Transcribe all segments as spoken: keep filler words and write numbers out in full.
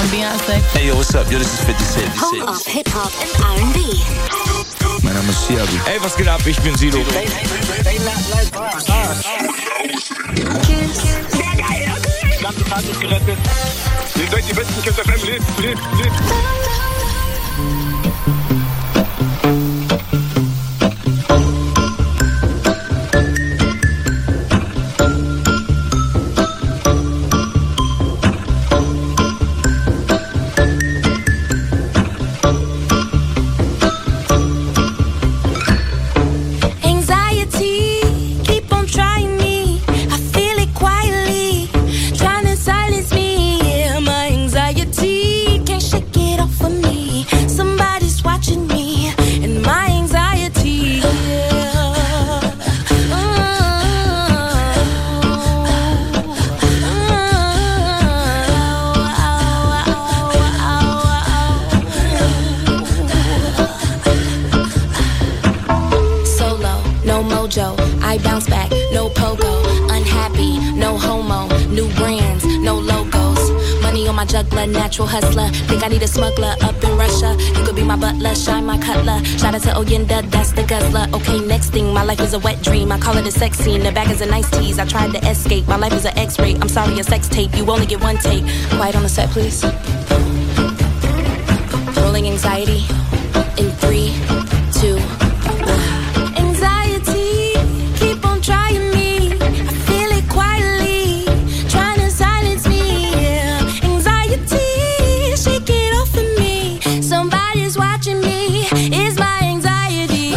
I'm Beyonce. Hey, yo, what's up? Yo, this is fifty Cent. Home of Hip Hop and R and B. Mein Name ist Siabi. Hey, was geht ab? Ich bin Sido. Ganze Tag ist gerettet. Ihr seid die besten Kids F M. Lebt, lebt, lebt. Juggler, natural hustler. Think I need a smuggler up in Russia. You could be my butler, shine my cutler. Shout out to Oyenda, that's the guzzler. Okay, next thing, my life is a wet dream. I call it a sex scene. The bag is a nice tease. I tried to escape. My life is an X-ray. I'm sorry, a sex tape. You only get one take. Quiet on the set, please. Rolling anxiety in three, two, one. Anxiety, keep on trying me. I feel it quietly, trying to silence me. Shake it off of me. Somebody's watching me. It's my anxiety.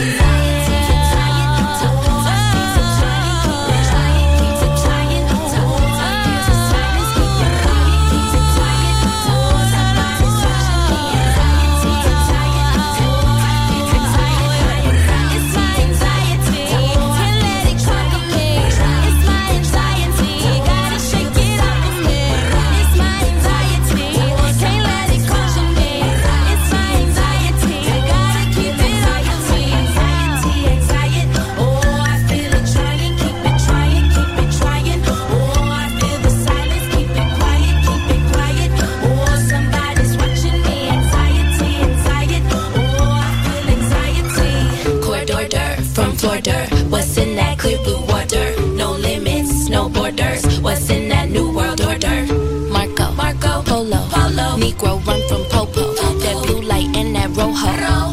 What's in that clear blue water? No limits, no borders. What's in that new world order? Marco, Marco, Polo, Polo. Negro run from Popo. That blue light and that rojo.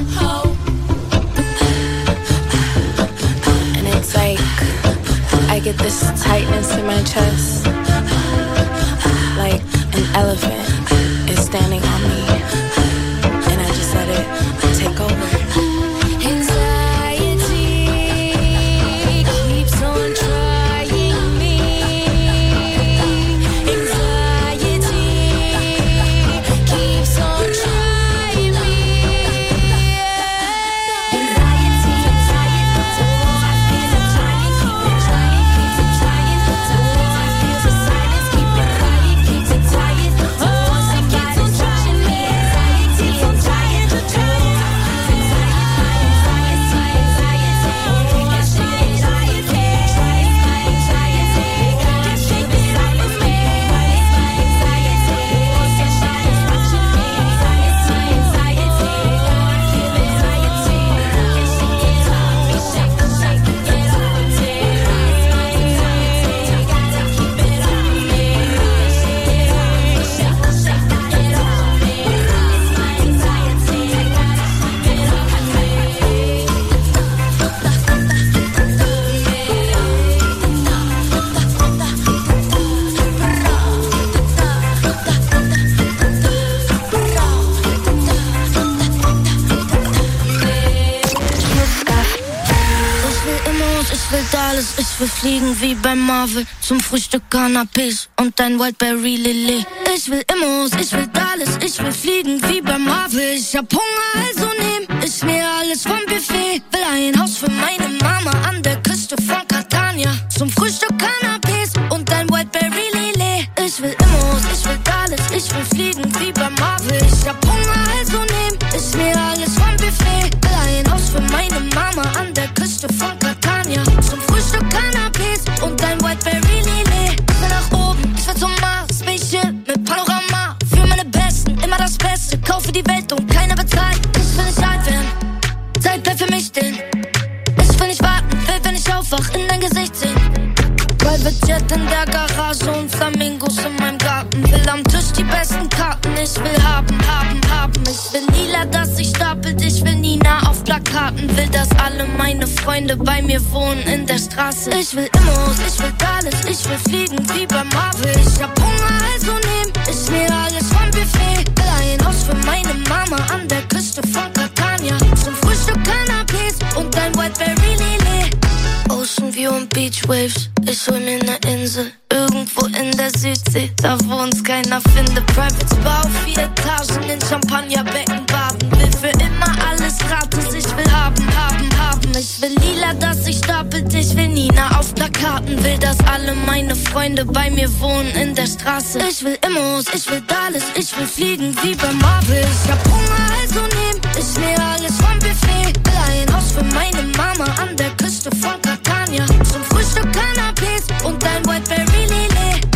And it's like I get this tightness in my chest, like an elephant is standing on me, and I just let it take over. Ich will fliegen wie bei Marvel, zum Frühstück Cannabis und ein Wildberry Lilly. Ich will Immos, ich will alles, ich will fliegen wie bei Marvel. Ich hab Hunger, also nehm ich mir alles vom Buffet. Will ein Haus für meine Mama an der Küste von Catania, zum Frühstück Cannabis und ein Wildberry Lilly. Ich will Immos, ich will alles, ich will fliegen wie bei Marvel. Ich hab Hunger, also nehm ich mir alles vom Buffet. Will ein Haus für meine Mama an der Küste von Catania, zum Frühstück Cannabis und ein Wildberry Lilly. Ich will nach oben, ich will zum Mars, Spaceship mit Panorama. Für meine Besten, Orange und Flamingos in meinem Garten. Will am Tisch die besten Karten. Ich will haben, haben, haben. Ich will Lila, dass sich stapelt. Ich will Nina auf Plakaten. Will, dass alle meine Freunde bei mir wohnen in der Straße. Ich will Immos, ich will alles. Ich will fliegen wie bei Marvel. Ich hab Hunger, also nehm ich mir alles vom Buffet. Will ein Haus für meine Mama an der Küste von Catania. Zum Frühstück Cannabis und ein Whiteberry Lillet. Ocean View und Beach Waves. Ich hol mir ne Insel irgendwo in der Südsee, da wo uns keiner findet. Private Spa auf vier Etagen in Champagnerbecken baden. Will für immer alles gratis. Ich will haben, haben, haben. Ich will Lila, dass sich stapelt. Ich will Nina auf Plakaten. Will, dass alle meine Freunde bei mir wohnen in der Straße. Ich will Immos, ich will alles. Ich will fliegen wie bei Marvel. Ich hab Hunger, also nehm ich mir alles vom Buffet. Will ein Haus für meine Mama an der Küste von Catania. Zum Frühstück Cannabis und ein Whiteberry Lillet.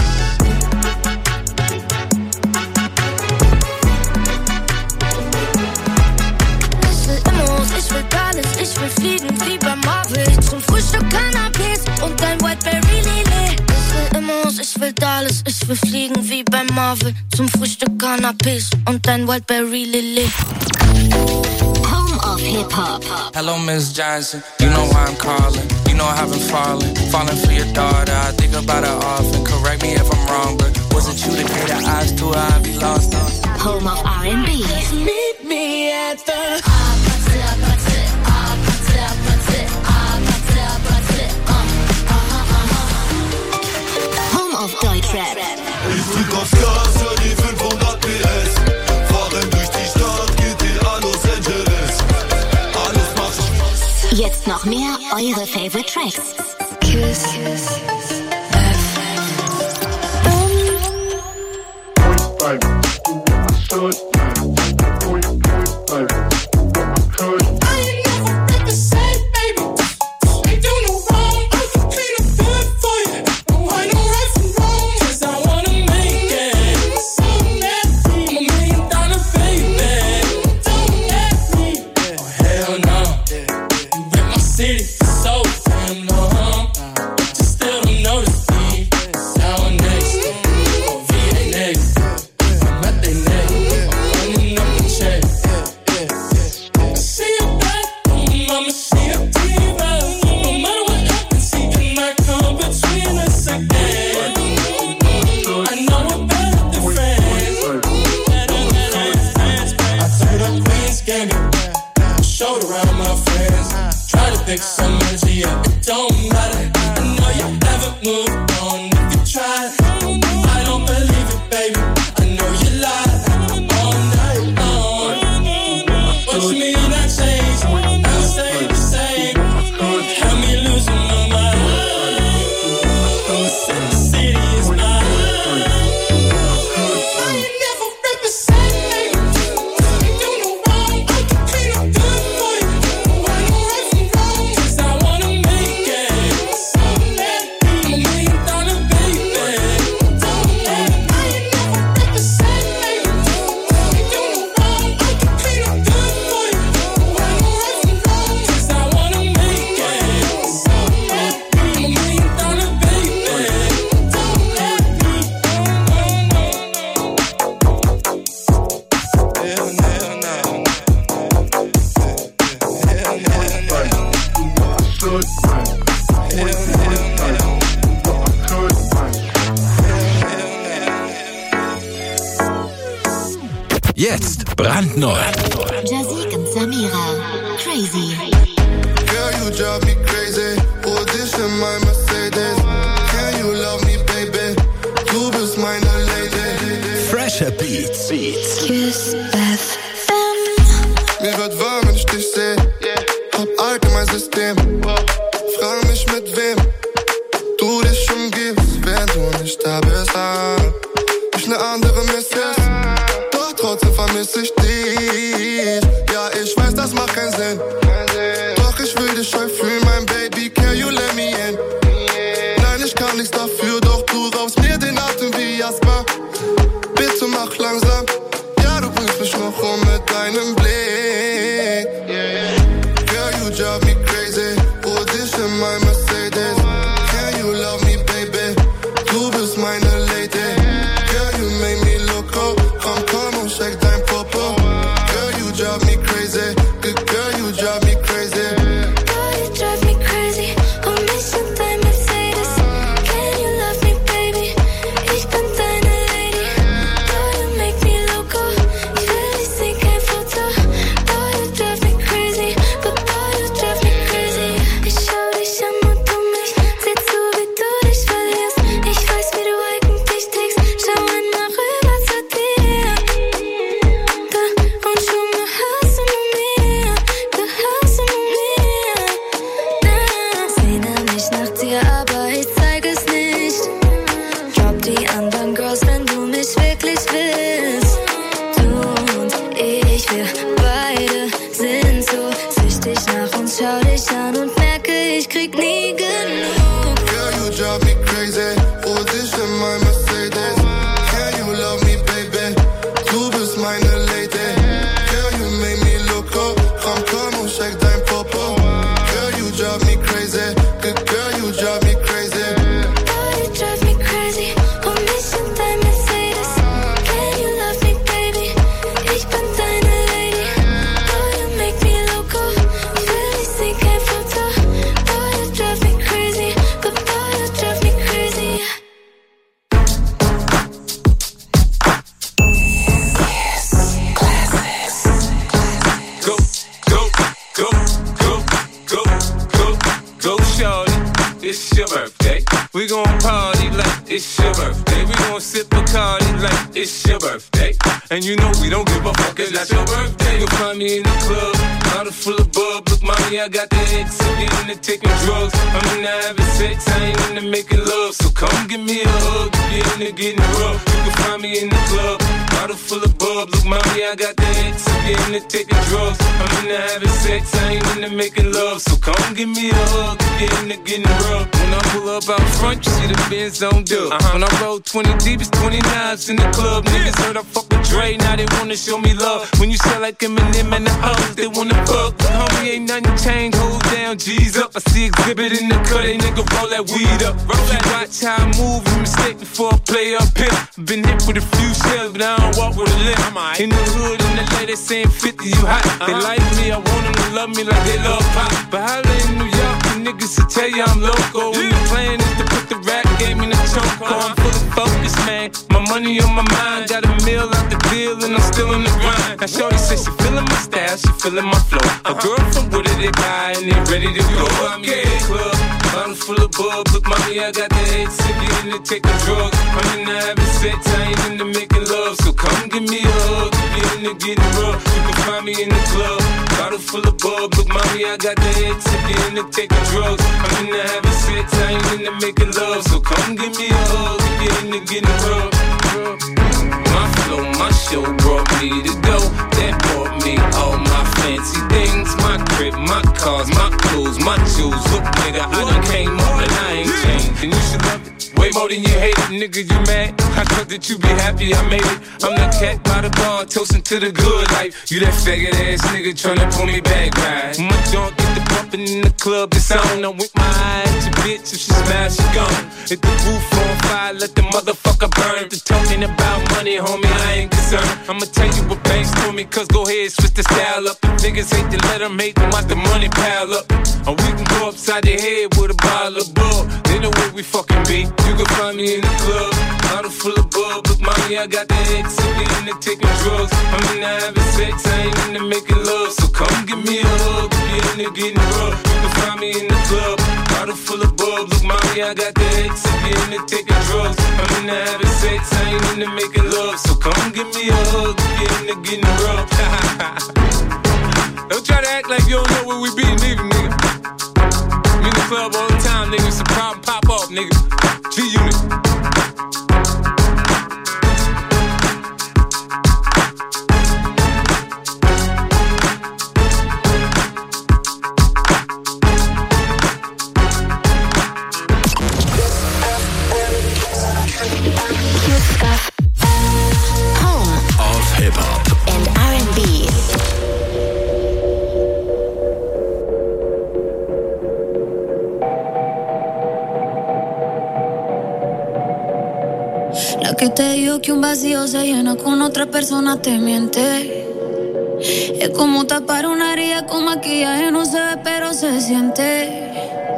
Ich will Immos, ich will alles. Ich will fliegen wie bei Marvel. Zum Frühstück Cannabis und ein Whiteberry Lillet. Ich will Immos, ich will alles. Ich will fliegen wie bei Marvel. Zum Frühstück Cannabis und ein Whiteberry Lillet. Of hip-hop. Hello, Miss Johnson. You know why I'm calling. You know I haven't fallen. Falling for your daughter. I think about her often. Correct me if I'm wrong, but wasn't you the kid that eyes to her? I'd be lost on. Home of R and B. Meet me at the Home of Deutschrap. Ich drück aufs Gas, hör die fünfhundert P S. Fahren durch die Stadt, G T A Los Angeles. Alles macht Spaß. Jetzt noch mehr eure Favorite Tracks. Kiss, Kiss, Jetzt brandneu. Jazik und Samira. Crazy. Girl, you drive me crazy. Hol dich in mein Mercedes. Can you love me, baby? Du bist meine Lady. Fresher Beats. Beats. Kiss F M. Mir wird warm, wenn ich dich seh. Hab allgemein System. Frag mich mit wem du dich umgibst, wenn du nicht da bist. Ich ne andere Misses. Trotzdem vermiss ich dich. Ja, ich weiß, das macht keinen Sinn. Doch ich will dich scheu fühlen, mein Baby. Can you let me in? Nein, ich kann nichts dafür, doch du raubst mir den Atem wie Asthma. Bitte mach langsam. Ja, du bringst mich noch um mit deinem Blick. Girl, you drive me crazy. Hol dich in mein Mercedes. Can you love me, baby? Du bist mein crazy. Good girl, you drive me crazy. Boy, you drive me crazy. Und mich und dein Mercedes. Can you love me, baby? Ich bin deine Lady. Boy, you make me loco. Ich will nicht sehen, kein Foto. Boy, you drive me crazy. But boy, you drive me crazy. Ich schau dich an und du mich. Seh zu, wie du dich verlierst. Ich weiß, wie du eigentlich tickst. Schau einmal rüber zu dir. Da und schon mal hörst du nur mir. Du hörst du nur mir. Da sehne mich nach dir, aber ich zeig es nicht. Drop die anderen Girls, wenn du mich wirklich willst. Du und ich, wir beide sind so süchtig nach uns. Schau dich an und merke, ich krieg nie genug. Girl, you drive me crazy. Hol dich in mein Mercedes. Can you love me, baby? Du bist meine Lady. Girl, you make me loco. Komm, komm und shake dein Popo. Girl, you drive me crazy. Good girl, you drive me crazy. Boy, you drive me crazy. Und mich und dein Mercedes. Can you love me, baby? Ich bin deine Lady. Boy, you make me loco. Ich will nicht sehen, kein Foto. Boy, you drive me crazy. But boy, you drive me crazy. Go, go, go, go, go, go, go, shorty. It's your birthday. We gon' party like it's your birthday. We gon' sip Bacardi like it's your birthday. And you know we don't give a fuck, it's not your birthday. You'll find me in the club, bottle full of bub. Look, mommy, I got the X, I'm into taking drugs. I'm into having sex, I ain't into making love. So come give me a hug, get into getting rough. You can find me in the club, bottle full of bub. Look, mommy, I got the X, I'm into taking drugs. I'm into having sex, I ain't into making love. So come give me a hug, get into getting rough. When I pull up out front, you see the Benz on dub. Uh-huh. When I roll twenty deep, it's twenty-nines in the club. Niggas heard I fuck with Dre, now they wanna show me love. When you sell like Eminem and the hoes, they wanna fuck. Homie, ain't nothing changed, hold down, G's up. I see exhibit in the cut, they nigga roll that weed up. Roll that, watch how I move, you mistake before I play up here. Been hit with a few shells, but I don't walk with a limp. In the hood, in the lady, they saying fifty, you hot. They like me, I want them to love me like they love pop. But holla in New York, the niggas will tell you I'm loco. And the plan is to put the rap game in the choke. I'm full of focus, man. My money on my mind, got a meal out the deal, and I'm still in the grind. Now shorty says she feeling my style, she feeling my flow. A girl from Wooded, they buy, and they ready to go. I'm in the club, bottle full of bub. Look, mommy, I got the head sick, get into taking drugs. I'm into having sex, I ain't into making love. So come give me a hug, get into getting rough. You can find me in the club, bottle full of bub. Look, mommy, I got the head sick, get into taking drugs. I'm into having sex, I ain't into making love. So come give me a hug, get into getting rough. My flow, my show brought me to go. That brought me all my fancy things. My crib, my cars, my clothes, my shoes. Look, nigga, I done came up and I ain't changed. And you should love it way more than you hate it, nigga, you mad? I thought that you be happy I made it. I'm the cat by the bar, toasting to the good life. You that faggot ass nigga tryna pull me back, right? My junk get the bumpin' in the club, it's on. I'm with my eye at your bitch, if she smash, she gone. Hit the roof on fire, let the motherfucker burn. The talking about money, homie, I ain't concerned. I'ma tell you what banks told me, cause go ahead, switch the style up. The niggas hate to let them hate them, watch the money pile up. Or we can go upside their head with a bottle of bub. They know where we fucking be. You can find me in the club, bottle full of bub. Look, mommy, I got the X, I'm into taking drugs. I'm into having sex, I ain't into making love. So come give me a hug, get into getting rough. You can find me in the club, bottle full of bub. Look, mommy, I got the X, I'm into taking drugs. I'm into having sex, I ain't into making love. So come give me a hug, get into getting rough. Don't try to act like you don't know where we be, nigga, nigga. I'm in the club all the time, nigga. It's a problem, pop off, nigga. G-Unit. Home of Hip-Hop and R and B. La que te dijo que un vacío se llena con otra persona te miente. Es como tapar una herida con maquillaje, no se ve pero se siente.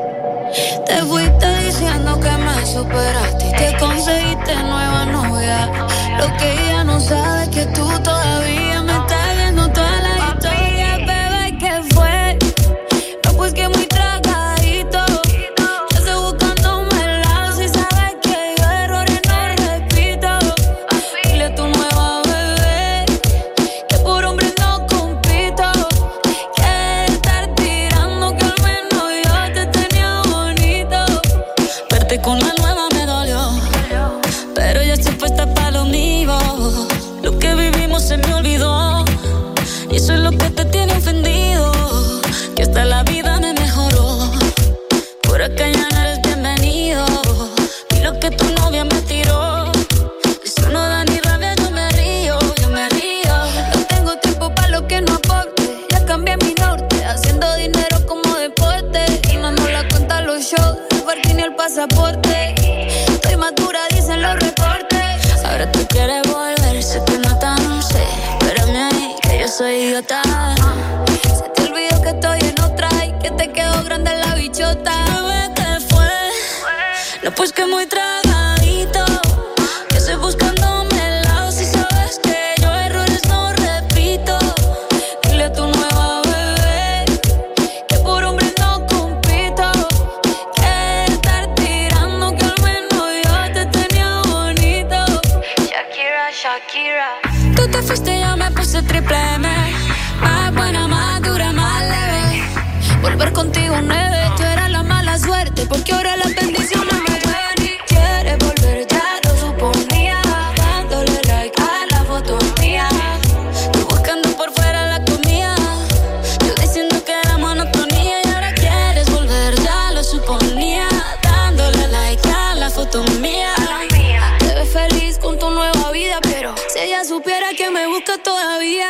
Te fuiste diciendo que me superaste y te conseguiste nueva novia. Lo que ella no sabe es que tú todavía me estás viendo toda la historia. Bebé, ¿qué fue? No, pues que muy tragadito. Yo estoy buscándome el lado. Si sabes que yo errores no repito. Dile a tu nueva bebé que por hombre no compito. Que estar tirando que al menos yo te tenía bonito. Verte con la nueva me dolió, pero ya estoy puesta para lo mío. Lo que vivimos se me olvidó y eso es lo que te tiene ofendido. Que hasta la vida me mejoró. Por acá ya no eres bienvenido. Y lo que tu novia me tiró, eso no da ni rabia, yo me río, yo me río. No tengo tiempo para lo que no aporte. Ya cambié mi norte, haciendo dinero como deporte. Y no nos la cuentan los shows, el parking ni el pasaporte. Estoy madura, dicen los reportes. Ahora tú quieres volver, sé que no tan sé. Espérame ahí, que yo soy idiota. Se te olvidó que estoy en otra y que te quedó grande la bichota. Bebé, ¿qué fue? No, pues que muy tragadito. Que estoy buscándome el lado. Si sabes que yo errores no repito. Dile a tu nueva bebé que por hombre no compito. Que estar tirando que al menos yo te tenía bonito. Shakira, Shakira. Tú te fuiste, yo me puse triple M. Más buena, más dura, más leve. Volver contigo nueve. Tú eras la mala suerte, porque ahora las bendiciones me duelen. Y quieres volver, ya lo suponía. Dándole like a la foto mía. Tú buscando por fuera la comida. Yo diciendo que era monotonía. Y ahora quieres volver, ya lo suponía. Dándole like a la foto mía. Te ves feliz con tu nueva vida, pero si ella supiera que me busca todavía.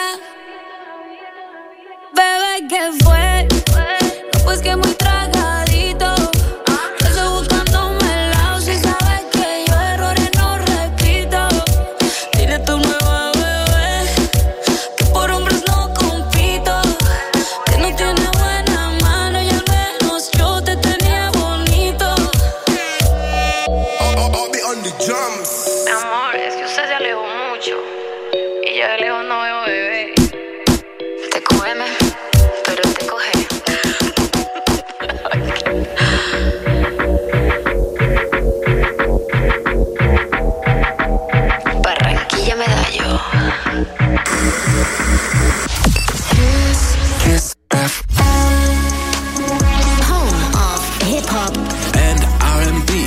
Bebé, ¿qué fue? No, pues que muy tragadito. Yo estoy buscándome el lado. Si sabes que yo errores no repito. Dile a tu nueva bebé que por hombres no compito. Que no tiene buena mano y al menos yo te tenía bonito. Mi amor, es que usted se alejó mucho y yo de lejos no veo bebé. Te cógeme, pero te coge. Barranquilla Medallo. Kiss F Home of hip hop and R and B.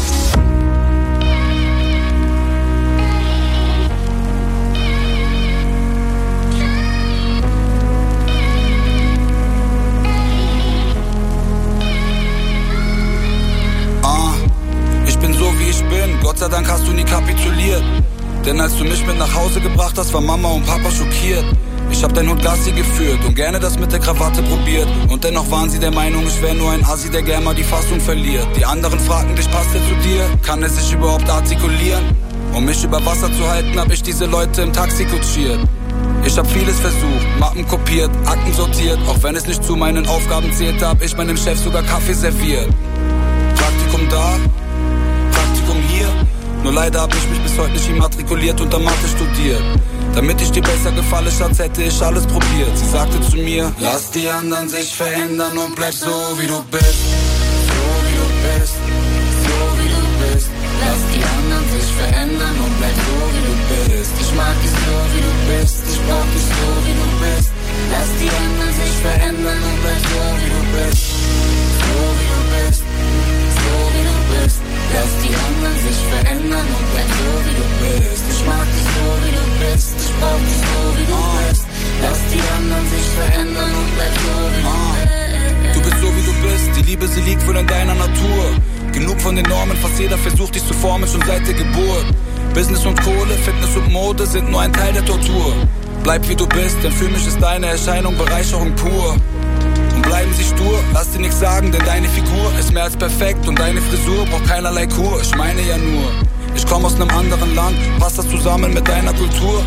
Ah, ich bin so wie ich bin, Gott sei Dank hast du nie kapituliert. Denn als du mich mit nach Hause gebracht hast, war Mama und Papa schockiert. Ich hab dein Hund Gassi geführt und gerne das mit der Krawatte probiert. Und dennoch waren sie der Meinung, ich wär nur ein Assi, der gern mal die Fassung verliert. Die anderen fragten dich, passt er zu dir? Kann er sich überhaupt artikulieren? Um mich über Wasser zu halten, hab ich diese Leute im Taxi kutschiert. Ich hab vieles versucht, Mappen kopiert, Akten sortiert. Auch wenn es nicht zu meinen Aufgaben zählte, hab ich meinem Chef sogar Kaffee serviert. Praktikum da, Praktikum hier. Nur leider hab ich mich bis heute nicht immatrikuliert und dann Mathe studiert. Damit ich dir besser gefalle, Schatz, hätte ich alles probiert. Sie sagte zu mir, lass die anderen sich verändern und bleib so wie du bist. So wie du bist, so wie du bist. Lass die anderen sich verändern und bleib so wie du bist. Ich mag dich so wie du bist, ich brauch dich so wie du bist. Lass die anderen sich verändern und bleib so wie du bist. So wie du bist, so wie du bist. Lass die anderen sich verändern und bleib so wie du bist. Ich mag dich so wie du bist, ich brauch dich so wie du bist. Lass die anderen sich verändern und bleib so wie du bist. Du bist so wie du bist, die Liebe sie liegt wohl in deiner Natur. Genug von den Normen, fast jeder versucht dich zu formen schon seit der Geburt. Business und Kohle, Fitness und Mode sind nur ein Teil der Tortur. Bleib wie du bist, denn für mich ist deine Erscheinung Bereicherung pur. Und bleiben sie stur, lass dir nichts sagen, denn deine Figur ist mehr als perfekt und deine Frisur braucht keinerlei Kur. Ich meine ja nur, ich komm aus nem anderen Land, passt das zusammen mit deiner Kultur?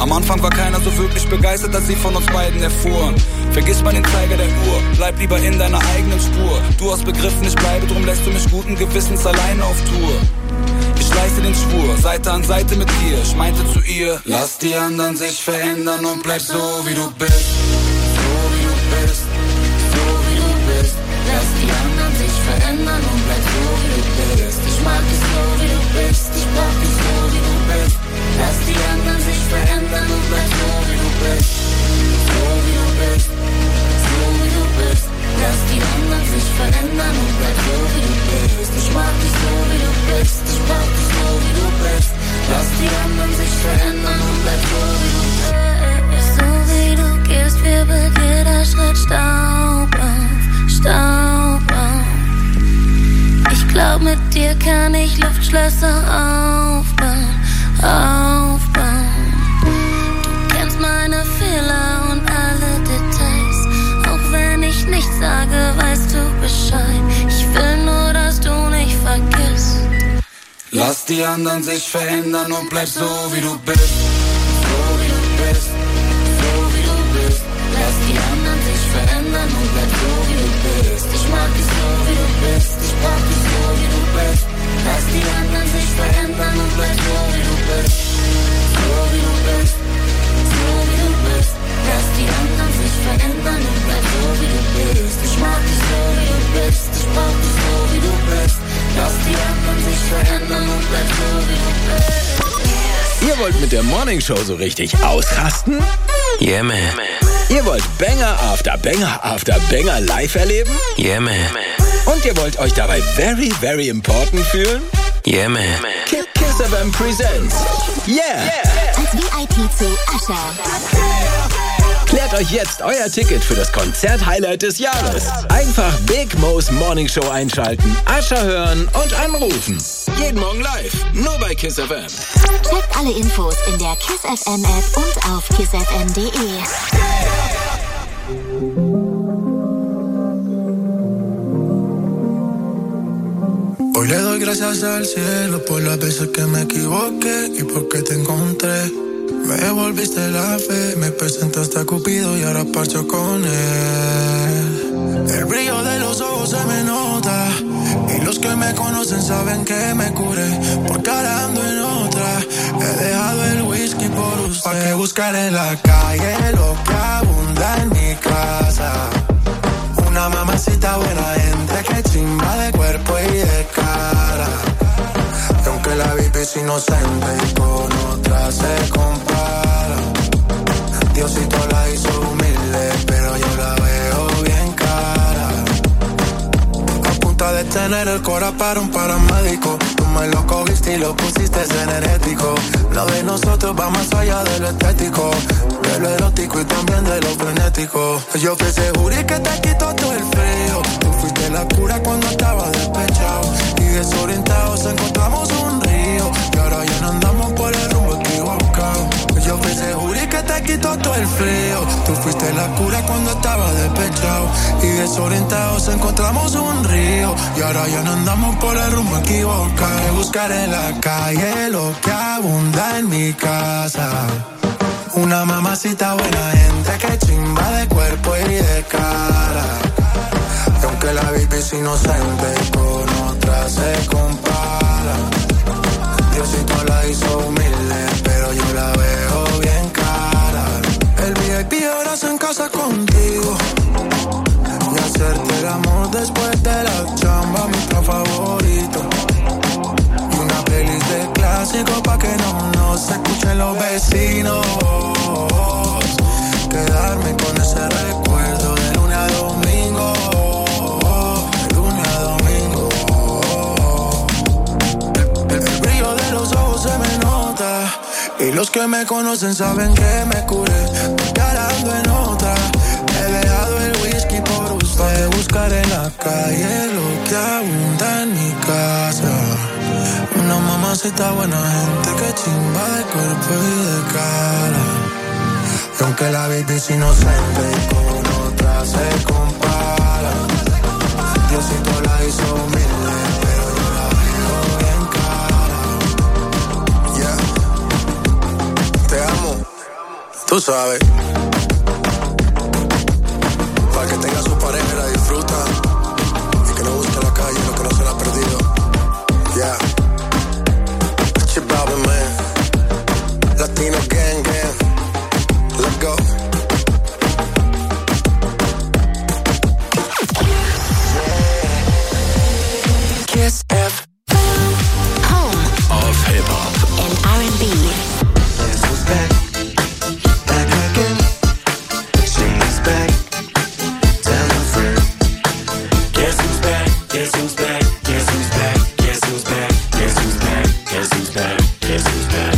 Am Anfang war keiner so wirklich begeistert, als sie von uns beiden erfuhren. Vergiss mal den Zeiger der Uhr, bleib lieber in deiner eigenen Spur. Du hast begriffen, ich bleibe, drum lässt du mich guten Gewissens alleine auf Tour. Ich leiste den Schwur, Seite an Seite mit dir. Ich meinte zu ihr, lass die anderen sich verändern und bleib so wie du bist. So wie du bist, so wie du bist. Lass die anderen sich verändern und bleib so wie du bist. Ich mag dich so wie du bist, ich brauch dich so wie du bist. Lass die anderen sich verändern und bleib so wie du bist. So wie du bist, so wie du bist. Lass die anderen sich verändern und bleib so wie du bist. Ich mag dich so wie du bist, ich brauch dich so wie du bist. Lass die anderen sich verändern und bleib so wie du bist. So wie du gehst, wir bei jeder Schritt Staub auf, Staub auf. Ich glaub, mit dir kann ich Luftschlösser aufbauen, aufbauen. Du kennst meine Fehler und alle Details. Auch wenn ich nichts sage, weißt du Bescheid. Ich will nur, dass du nicht vergisst. Lass die anderen sich verändern und bleib so wie du bist. So wie du bist, so wie du bist. Lass die anderen sich verändern und bleib so wie du bist. Ich mag dich so wie du bist, ich brauch dich so wie du bist. Lass die anderen sich verändern und bleib so wie du bist. So wie du bist, so wie du bist. Lass die anderen sich verändern und bleib so wie du bist. Ich mag dich so wie du bist, ich brauch dich so wie du bist. Lass die anderen sich verändern und bleib so wie du bist. Ihr wollt mit der Morning Show so richtig ausrasten? Yeah, man. Ihr wollt Banger after Banger after Banger live erleben? Yeah, man. Und ihr wollt euch dabei very, very important fühlen? Yeah, man. Kiss, Kiss F M presents Yeah! Als V I P zu Usher. Klärt euch jetzt euer Ticket für das Konzert-Highlight des Jahres. Einfach Big Mo's Morning Show einschalten, Usher hören und anrufen. Jeden Morgen live, nur bei Kiss F M. Checkt alle Infos in der Kiss F M App und auf kiss f m punkt d e. Hoy le doy gracias al cielo por las veces que me equivoqué y porque te encontré. Me devolviste la fe, me presentaste a Cupido y ahora parcho con él. El brillo de los ojos se me nota y los que me conocen saben que me curé, porque ahora ando en otra. He dejado el whisky por usted. ¿Pa' qué buscar en la calle lo que abunda en mi casa? Una mamacita buena gente que chimba de cuerpo y de cara. Y aunque la baby es inocente y con otra se compara, Diosito la hizo humilde, pero yo la veo bien cara. A punta de tener el cora para un paramédico, tú me lo cogiste y lo pusiste energético. Lo de nosotros va más allá de lo estético, de lo erótico y también de lo frenético. Yo fui ese jury que te quitó todo el frío. Tú fuiste la cura cuando estaba despechado y desorientados encontramos un río. Y ahora ya no andamos por el rumbo equivocado. Yo fui ese jury que te quitó todo el frío. Tú fuiste la cura cuando estaba despechado y desorientados encontramos un río. Y ahora ya no andamos por el rumbo equivocado. Que buscar en la calle lo que abunda en mi casa. Una mamacita buena gente que chimba de cuerpo y de cara. Y aunque la baby es inocente y con otra se compara, Diosito la hizo humilde, pero yo la veo bien cara. El V I P ahora se en casa contigo y hacerte el amor después de la chamba, mi plan favorito. Y una playlist de clásicos pa' que no nos escuchen los vecinos. Quedarme con ese recuerdo de lunes a domingo, de lunes a domingo. El, el, el brillo de los ojos se me nota y los que me conocen saben que me curé, porque ahora ando en otra. He dejado el whisky por usted. Buscar en la calle lo que abunda en mi casa. Una mamacita buena gente que chimba de cuerpo y de cara. Y aunque la baby es inocente y con otra se compara, Diosito la hizo humilde, pero yo la veo bien cara. Yeah. Te amo. sabes. Para que tenga su pareja y la disfruta. Y que no busque la calle lo que no se la ha perdido. Yeah. Chip out, man. Latino gang, gang. Let's go. Kiss F M. Home of Hip Hop and R and B. Guess who's back? Back again. She's back. Tell a friend. Guess who's back? Guess who's back? Guess who's back? Guess who's back? Guess who's back? Guess who's back? Guess who's back?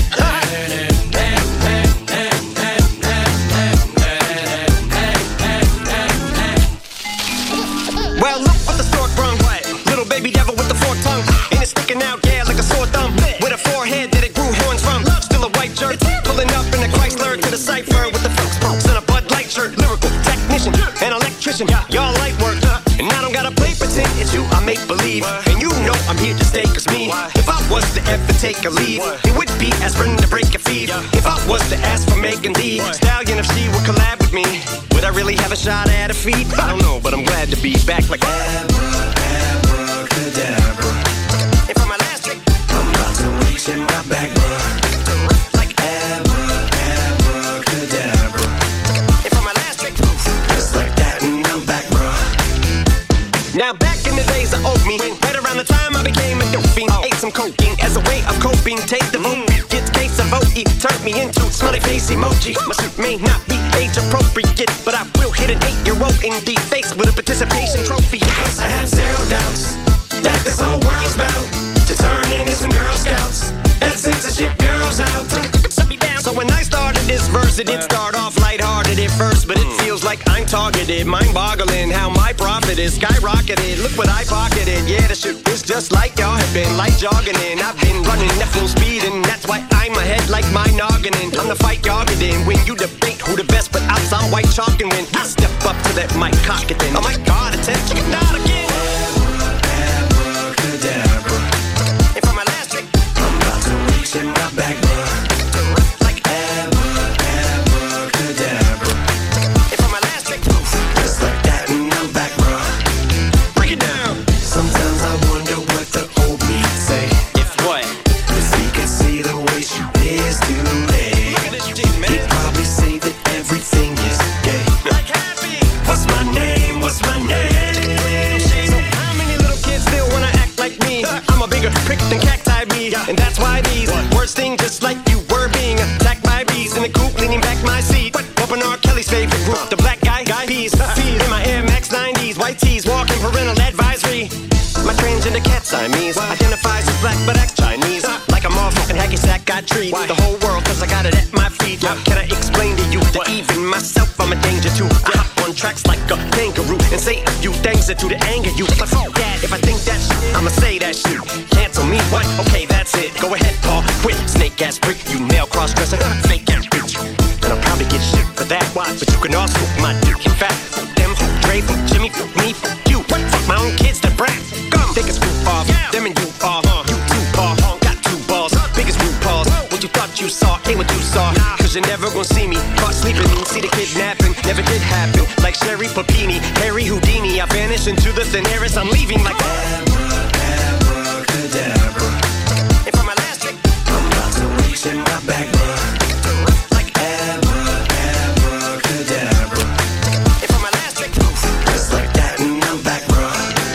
Well, look what the stork brung. Little baby devil with the forked tongue. And it's sticking out, yeah, like a sore thumb. With a forehead that it grew horns from. Still a white jerk. Pulling up in a Chrysler to the cipher with the folks pokes and a Bud Light shirt. Lyrical technician, an electrician. Y'all light work, huh? And I don't gotta play pretend. It's you, I make believe. And you know I'm here to stay, cause me. If I was to ever take a leave, it would be aspirin to break a feed. If I was to ask for Megan Thee Stallion, if she would collab with me, would I really have a shot at a feat? I don't know, but I'm glad to be back like abracadabra. And for my last trick, I'm about to reach in my back, bruh. Like abra, abracadabra. And for my last trick, just like that, and I'm back, bruh. Now back in the days of old me, right around the time I became a dope fiend, ate some cocaine as a way of coping. Take the vote, get case of O E, turned me into smiley face emoji. My suit may not be age appropriate, but I will hit an eight-year-old in the face with a participation trophy. Yes, I have zero doubts that this whole world's bound to turn into some Girl Scouts and censorship girls out. So when I started this verse, it did start off lighthearted at first, but it feels like I'm targeted, mind-boggling how my profit is skyrocketed. Look what I pocketed, yeah, the shit is just like y'all have been, like jogging in. I've been running at full speed, and that's why I'm ahead like my noggin. I'm the fight y'all get in when you debate who the best, but outside white chalk, and when I step up to that mic, cock it then. Oh my God, attention, not again. Abracadabra. And for my last trick, I'm about to reach in my back, bruh. And that's why these words sting just like you were being attacked by bees in the coop, leaning back my seat. Open R. Kelly's favorite group, the black guy, guy peas. Feed in my Air Max nineties, white tees, walking parental advisory. My transgender cat Siamese identifies as black but acts Chinese. Like a motherfucking hacky sack, got treat the whole world cause I got it at my feet. How can I explain to you that even myself I'm a danger to? I hop on tracks like a kangaroo and say a few things that to the anger you. But fuck that, if I think that shit, I'ma say that shit. Cancel me, what? Okay, that's it. Go ahead, Paul. Quit, snake ass prick, you male cross-dresser, fake ass bitch. And I'll probably get shit for that. But you can also my dick in fact. Them, Dre, Jimmy, me, you. What? Fuck my own kids, that brat. Come, take a screw off. Them and you are. You two are. Got two balls. Biggest root balls. What you thought you saw ain't what you saw. Cause you're never gonna see me caught sleeping. See the kidnapping. Never did happen. Like Sherry Papini, Harry Houdini. I vanish into the thin air as I'm leaving like abracadabra. And for my last trick, I'm about to reach in my back, bruh. Like abra, abracadabra. And for my last trick, just like that, and I'm back, bruh.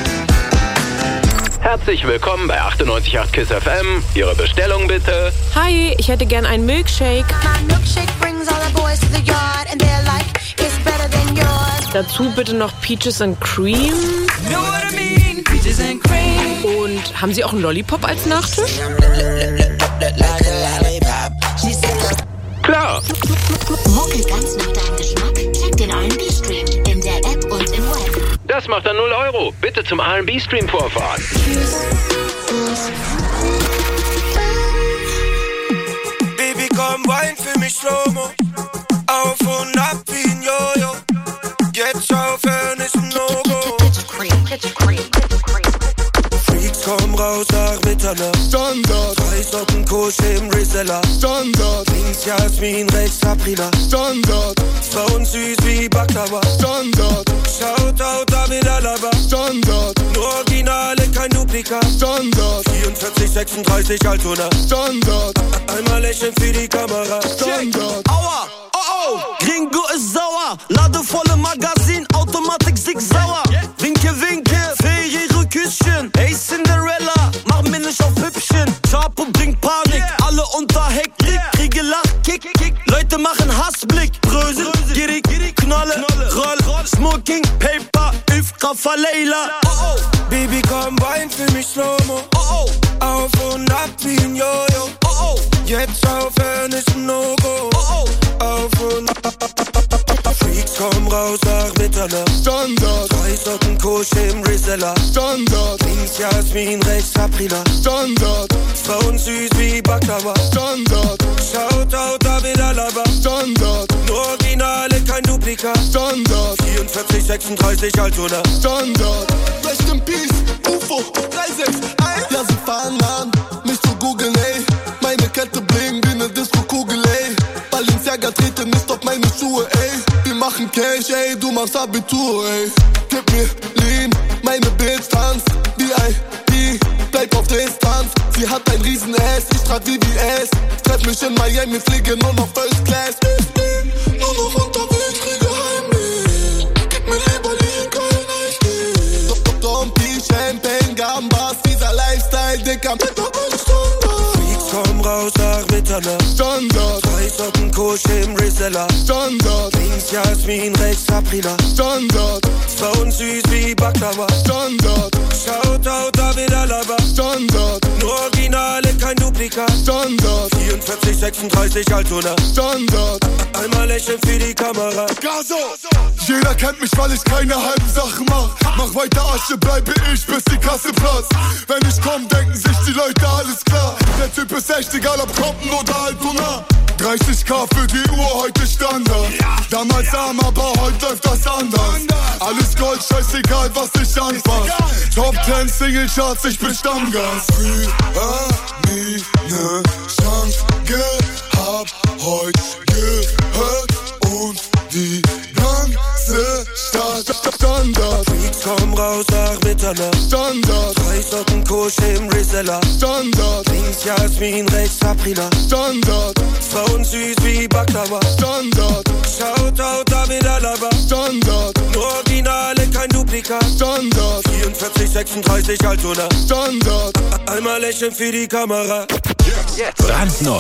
Herzlich willkommen bei achtundneunzig Komma acht Kiss F M. Ihre Bestellung bitte. Hi, ich hätte gern einen Milkshake. My milkshake brings all the boys to the yard and they're like, it's better than yours. Dazu bitte noch Peaches and Cream. Know what I mean? Peaches and cream. Und haben Sie auch einen Lollipop als Nachtisch? Klar. Mucke ganz nach deinem Geschmack? Check den R and B-Stream in der App und im Web. Das macht dann null Euro. Bitte zum R and B-Stream vorfahren. Baby, komm, wein für mich Slow-Mo. Auf und ab wie ein Jojo. Jetzt aufhören ist ein No-Go. Freaks, komm raus nach Mitternacht. Standard. Drei Socken, Kusch im Reseller. Standard. Links Prinz Jasmin, Rex, Sabrina. Standard. Frauen süß wie Baklava. Standard. Shoutout David Alaba. Standard. Nur Originale, kein Duplikat. Standard. vierundvierzig, sechsunddreißig, Altona. Standard. Einmal lächeln für die Kamera. Standard. Aua, oh oh, Gringo ist sauer. Ladevolle Magazin, Automatik Sig sauer. Winke, winke, für ihre Küsschen. Hey Cinderella, mach mir nicht auf Hübschen. Chapo bringt Panik, alle unter Hektik. Kriege Lach, Kick, Kick. Leute machen Hassblick. Brösel, Gierig, Knalle, Roll, Smoking, Paper, Üfra, Leila. Oh oh, Baby, komm, wein für mich Slow-Mo. Oh oh, auf und ab wie ein Jojo. Oh oh, jetzt aufhören ist ein No-Go. Oh oh, auf und ab. Freaks, komm raus nach Mitternacht. Standard. Drei Socken Kosche im Reseller. Standard. Links Jasmin, rechts Sabrina. Standard. Frauen süß wie Baklava. Standard. Shoutout David Alaba. Standard. Nur Originale, kein Duplikat. Standard. vierundvierzig, sechsunddreißig, Altona. Standard. Rest in Peace, U F O, drei sechs eins. Ja, sie fangen an, mich zu googeln, ey. Meine Kette bling wie ne Disco-Kugel, ey. Balenciaga treten nicht auf meine Schuhe, ey. Wir machen Cash, ey, du machst Abitur, ey. Gib mir Lean, meine Bitch tanzt. V I P, bleib auf Distanz. Sie hat ein riesen Ass, ich trag V V S. Treff mich in Miami, fliege nur noch First Class. Ich bin nur noch unterwegs, kriege Heimweh. Gib mir lieber Lean, kein Eisdee. Dompi, Champagne, Gambas, dieser Lifestyle, Dicker, mit der Standard. Freaks, komm raus nach Mitternacht. Standard. Drei Socken Kosche im Reseller. Standard. Links Jasmin, rechts Sabrina. Standard. Frauen süß wie Baklava. Standard. Shoutout David Alaba. Standard. Nur Originale, kein Duplikat. Standard. vierundvierzig, sechsunddreißig, Altona. Standard. Einmal lächeln für die Kamera. Gaso. Jeder kennt mich, weil ich keine halben Sachen mach. Mach weiter Asche, bleibe ich, bis die Kasse platzt. Wenn ich komm, denken sich die Leute, alles klar. Der Typ ist echt, egal ob Compton oder Altona. dreißig K für die Uhr, heute Standard. Damals arm, aber heute läuft das anders. Alles Gold, scheißegal, was ich anfass. Top zehn Single-Charts, ich bin Stammgast. Früher nie ne Chance gehabt, heute gehört und die ganze Stadt. Standard. Freaks, komm raus nach Mitternacht. Standard. Drei Socken Kosche im Reseller. Standard. Links Jasmin, rechts Sabrina. Standard. Frauen süß wie Baklava. Standard. Shoutout David Alaba. Standard. Nur Originale, kein Duplikat. Standard. vierundvierzig, sechsunddreißig, Altona. Standard. Einmal lächeln für die Kamera. Jetzt brandneu.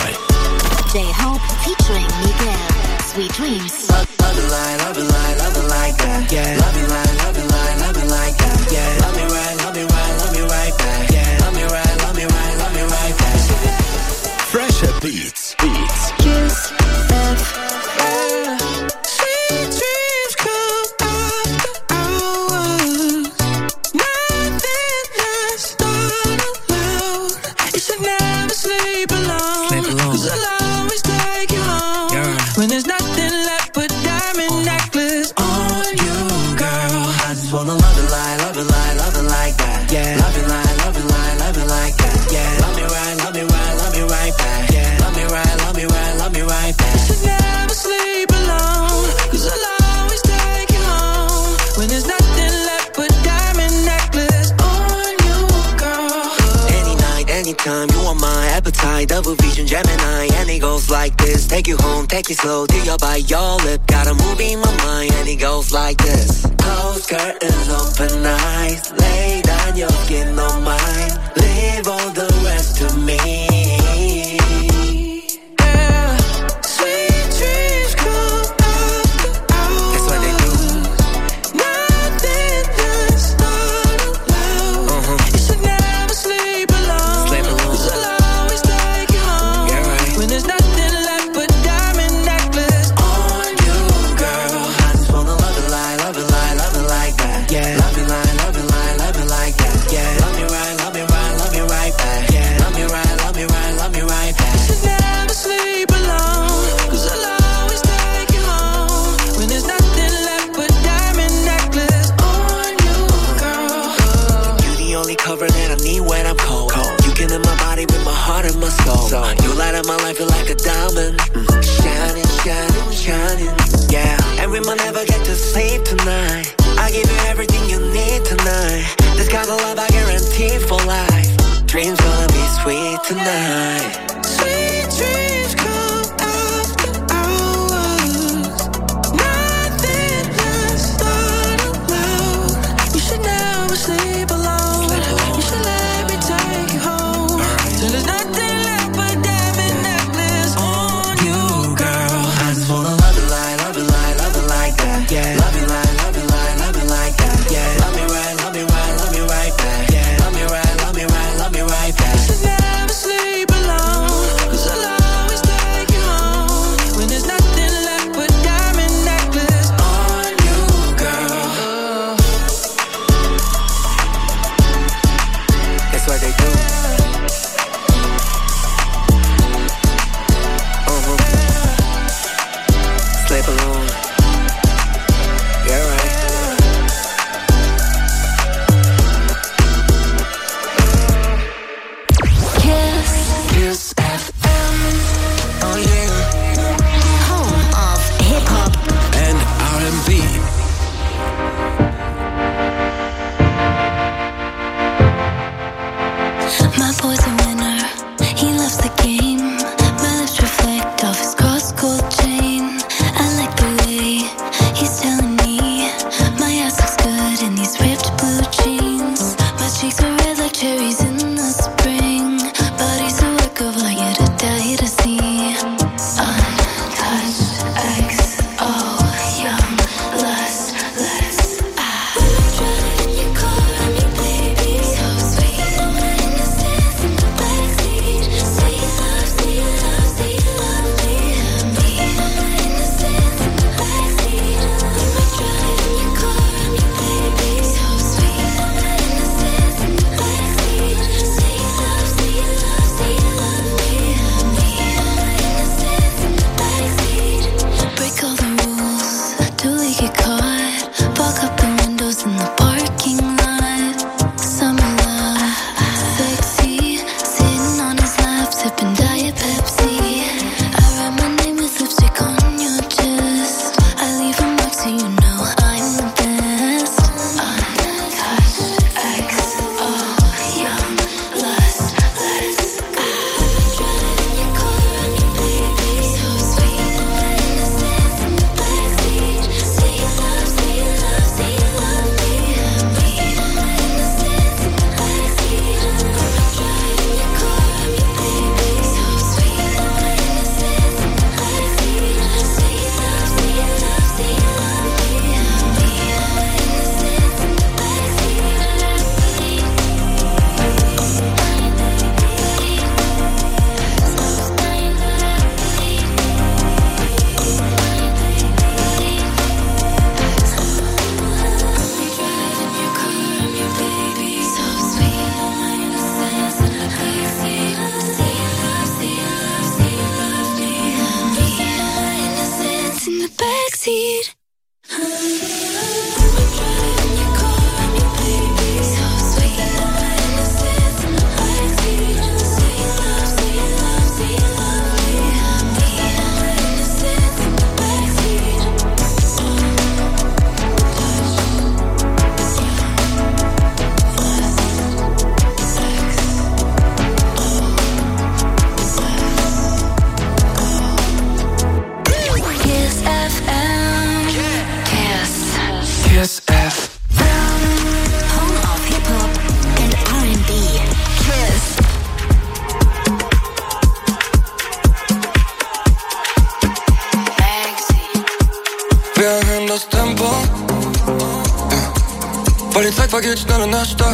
J-Hope featuring Miguel. Sweet Dreams. Love, love it like, love it like, love it like that. Yeah. Love it like, love it like, love it like that. Yeah. Love me right, love me right, love me right back. Yeah. Love me right, love me right, love me right back. Fresher Beats. Beats. Kiss F M. Sweet dreams come after hours. Nothing lasts not alone. You should never sleep alone. Sleep alone. 'Cause I'll always take you home. Yeah. When there's nothing left but diamond necklace on you, girl. I just wanna love it like, love it like, love it like that. Yeah. Love it like, love it like, love it like that. Yeah. Love me right, love me right, love me right back. Yeah. Love me right, love me right, love me right back. You should never sleep alone. 'Cause I'll always take you home. When there's nothing left but diamond necklace on you, girl. Any night, anytime, you are my appetite. Double vision, Gemini, and it goes like this. Take you home, take it slow, till you're by your lip. Got a movie in my mind, and it goes like this. Close curtains, open eyes. Lay down your skin on mine. Leave all the rest to me. Yeah. Sweet dreams come after hours. That's what they do. Nothing lasts not alone. Uh-huh. You should never sleep alone. Sleep alone. 'Cause I'll always take you home. Yeah, right. When there's nothing left but diamond necklace on you, girl. I just wanna love it like, love it like, love it like that. Yeah. Love it like, love it like, love it like heart and my soul. So, you light up my life, you're like a diamond. Mm. Shining, shining, shining. Yeah, and we might never get to sleep tonight. I give you everything you need tonight. This kind of love I guarantee for life. Dreams gonna be sweet tonight. Sweet dreams come after hours. Nothing lasts not allowed. You should never sleep alone. You should let me take you home. Till there's nothing left but diamond necklace on you, girl. I just wanna love you like, love you like, love you like that. Yeah, love you like, love you like, love you like that. Yeah, love me right, love me right, love me right back. Yeah, love me right, love me right, love me right back. You should never sleep alone, 'cause I'll always take you home. When there's nothing left but diamond necklace on you, girl. That's what they do. Uh-huh. Sleep alone. Yeah, right. Kiss. Kiss F M. Oh yeah. Home of hip hop and R and B. My boy's a winner, he loves the game. My lips reflect off his cross gold chain. I like the way he's telling me my ass looks good in these ripped blue jeans. My cheeks are red like cherries in the spring. Body's a work of art, yet a die to see. Untouched, X O, young, lustless. Ah. Driving your car on me, baby, so sweet. Innocence in the backseat. Sweet love, sweet love, sweet love, me and me. Innocence in the backseat. Driving your car on me, baby, so sweet. Innocence in the backseat. Sweet love, sweet love, sweet love, me and me. Innocence in the backseat. Break all the rules, do we get caught? Fog up the windows in the parking lot. Summer love, sexy. Sitting on his lap, sipping Diet Pepsi. I write my name with lipstick on your chest. I leave a mark so you know I'm the best. Untouched, X O, young, lustless. Driving your car on me, baby, so sweet. Innocence in the backseat. Sweet love, sweet love, sweet love, me and me. Innocence in the backseat. Driving your car on me, baby, so sweet. Innocence in the backseat. Sweet love, sweet love, sweet love, me and me. Innocence in the backseat. Kiss F M. Kiss. Kiss F M. home of hip hop and R and B. Kiss. Wir erhöhen das Tempo, ja. Weil die Zeit vergeht schnell in der Stadt.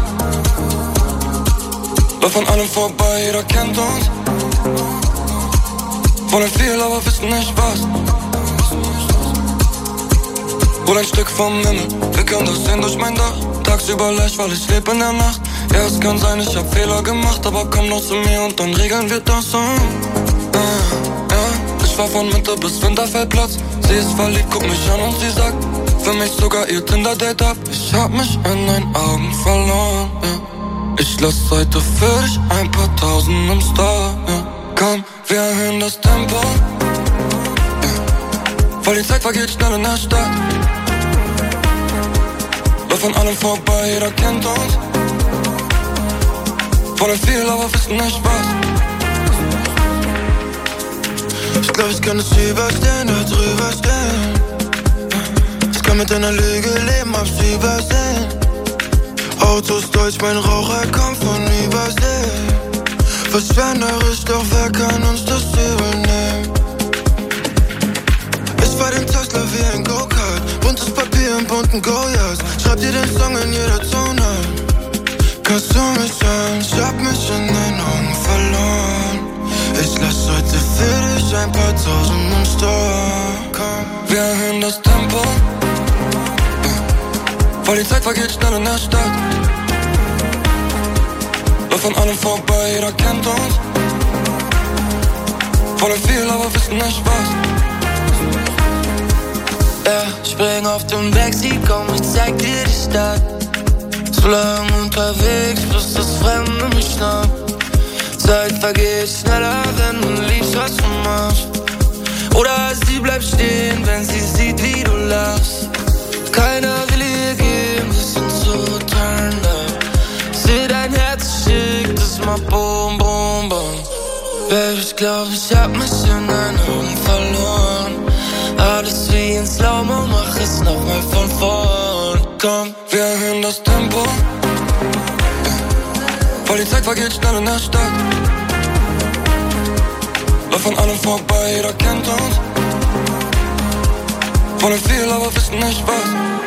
Läuft an allem vorbei, jeder kennt uns. Wollen viel, aber wissen nicht was. Hol ein Stück vom Himmel, wir können das sehen durch mein Dach. Tagsüber leicht, weil ich lebe in der Nacht. Ja, es kann sein, ich hab Fehler gemacht, aber komm noch zu mir und dann regeln wir das um. Ja, ja, ich fahr von Mitte bis Winterfeldplatz. Sie ist verliebt, guck mich an und sie sagt, für mich sogar ihr Tinder-Date ab. Ich hab mich in deinen Augen verloren, ja. Ich lass heute für dich ein paar Tausend im Store, ja. Komm, wir erhöhen das Tempo, ja. Weil die Zeit vergeht schnell in der Stadt. Lauf an allem vorbei, jeder kennt uns. Wollen viel, aber wissen nicht was. Ich glaub, ich kann es überstehen, da drüber stehen. Ich kann mit einer Lüge leben, hab's übersehen. Autos deutsch, mein Raucher kommt von Übersee. Verschwenderisch, doch wer kann uns das übernehmen? Ich fahr den Tesla wie ein Go-Kart. Buntes Papier und bunten Goyas. Schreib dir den Song in jeder Tonart. Kannst du mich hören? Ich hab mich in den Augen verloren. Ich lass heute für dich ein paar Tausend im Store. Komm. Wir erhöhen das Tempo, ja. Weil die Zeit vergeht schnell in der Stadt. Lauf an allem vorbei, jeder kennt uns. Wollen viel, aber wissen nicht was. Ja, spring auf dem Backseat, komm, ich zeig dir die Stadt. So lang unterwegs, bis das Fremde mich schnappt. Zeit vergeht schneller, wenn du liebst, was du machst. Oder sie bleibt stehen, wenn sie sieht, wie du lachst. Keiner will ihr gehen, wir sind so turned up. Seh dein Herz, schick das mal boom, boom, boom. Baby, ich glaub, ich hab mich in deinen Augen verloren. Alles wie in Slow-Mo, mach es nochmal von vorn. Komm, wir erhöhen das Tempo, ja. Weil die Zeit vergeht schnell in der Stadt. Lauf an allem vorbei, jeder kennt uns. Wollen viel, aber wissen nicht was.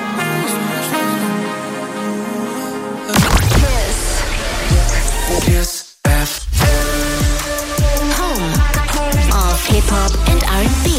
Kiss F M. Home of Hip-Hop and R and B.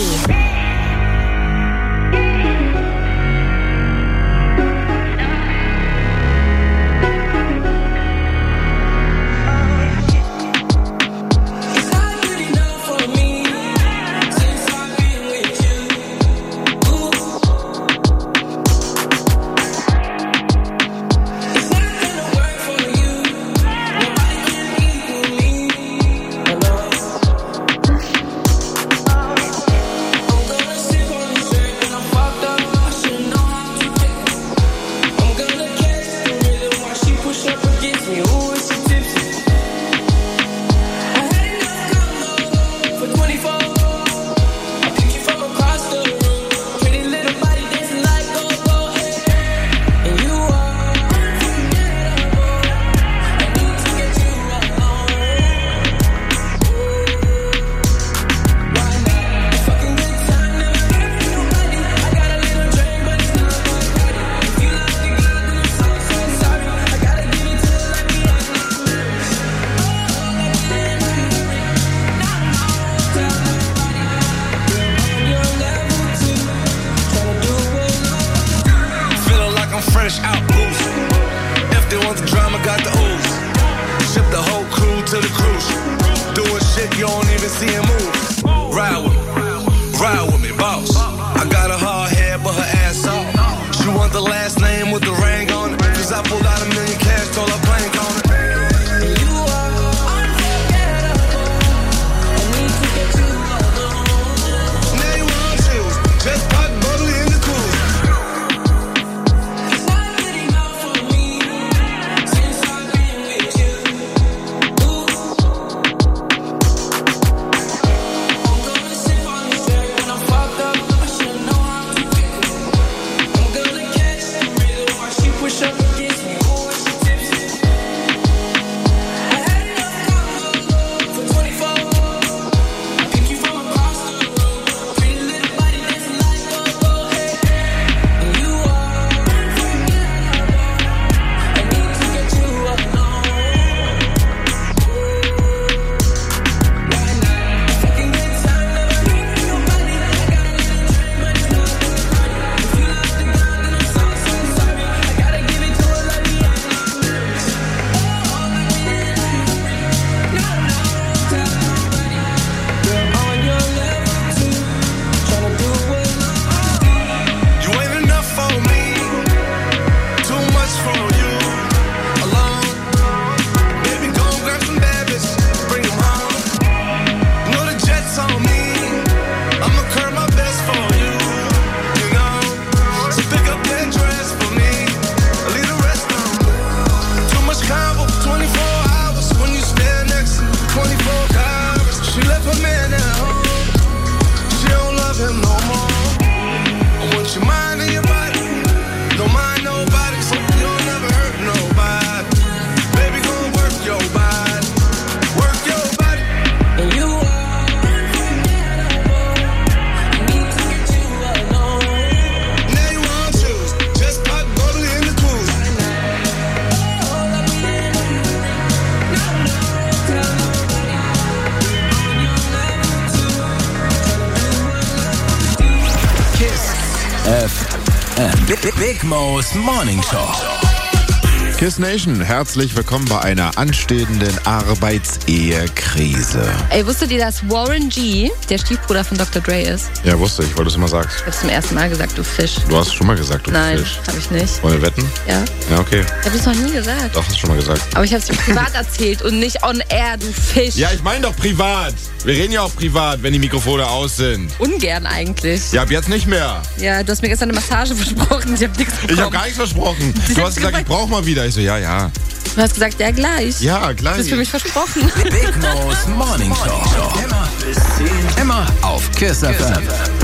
Big Mo's Morning Show. Kiss Nation, herzlich willkommen bei einer anstehenden Arbeitsehekrise. Ey, wusstet ihr, dass Warren G. der Stiefbruder von Doktor Dre ist? Ja, wusste ich, weil du es immer sagst. Ich hab's zum ersten Mal gesagt, du Fisch. Du hast es schon mal gesagt, du Nein, Fisch. Nein, hab ich nicht. Wollen wir wetten? Ja. Ja, okay. Ich hab das noch nie gesagt. Doch, hast du schon mal gesagt. Aber ich hab's dir privat erzählt und nicht on air, du Fisch. Ja, ich meine doch privat. Wir reden ja auch privat, wenn die Mikrofone aus sind. Ungern eigentlich. Ja, ab jetzt nicht mehr. Ja, du hast mir gestern eine Massage versprochen, ich hab nichts bekommen. Ich hab gar nichts versprochen. Du hast gesagt, ich brauch mal wieder. Ich so, ja, ja. Du hast gesagt, ja gleich. Ja, gleich. Du hast für mich versprochen. Big Mo's Morning Show. Immer bis zehn. Immer auf Kiss F M.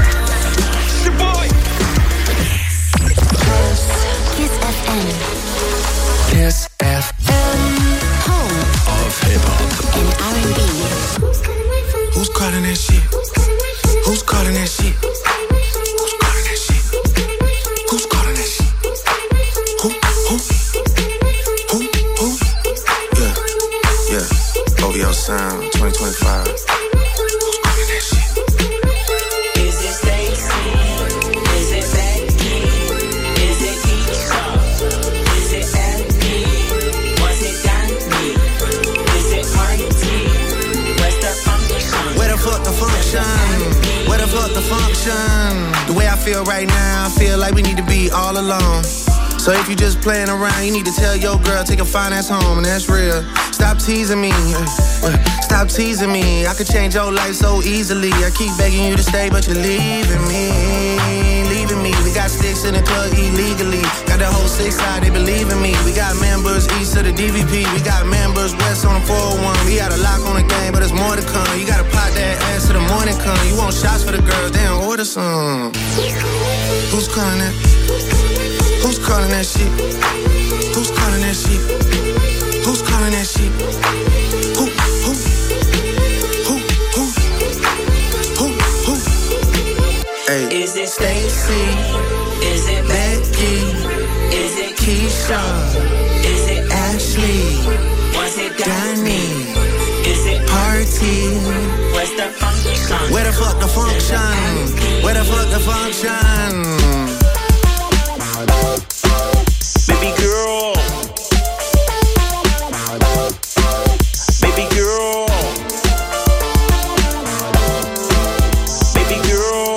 Kiss F M. Kiss F M. Home of Hip-Hop and R and B. Who's calling that shit? Who's calling that shit? Who's calling that shit? Who's calling that shit? Who? Who? Who? Who? Yeah, yeah. O V O Sound twenty twenty-five. Who's calling that shit? Is it Stacy? Is it Becky? Is it Keisha? Is it Abby? Was it Danny? Is it Cardi? Where's the function? Where the fuck the function? Where the fuck the function? The way I feel right now, I feel like we need to be all alone. So if you just playing around, you need to tell your girl, take a fine ass home, and that's real. Stop teasing me, stop teasing me. I could change your life so easily. I keep begging you to stay, but you're leaving me, leaving me. We got sticks in the club illegally. Got the whole six side, they believe in me. We got members east of the D V P. We got members west on the four oh one. We got a lock on the game, but there's more to come. You gotta pop that ass till the morning come. You want shots for the girls, damn, order some. Who's calling that? Who's calling that shit? Who's calling that shit? Who's calling that shit? Who, who? Who, who? Who, who? Hey. Is it Stacy? Is it Becky? Is it Keisha? Is it Ashley? Was it Danny? Is it Party? Where's the function? Where the fuck the function? Where the fuck the function? Baby girl, baby girl, baby girl,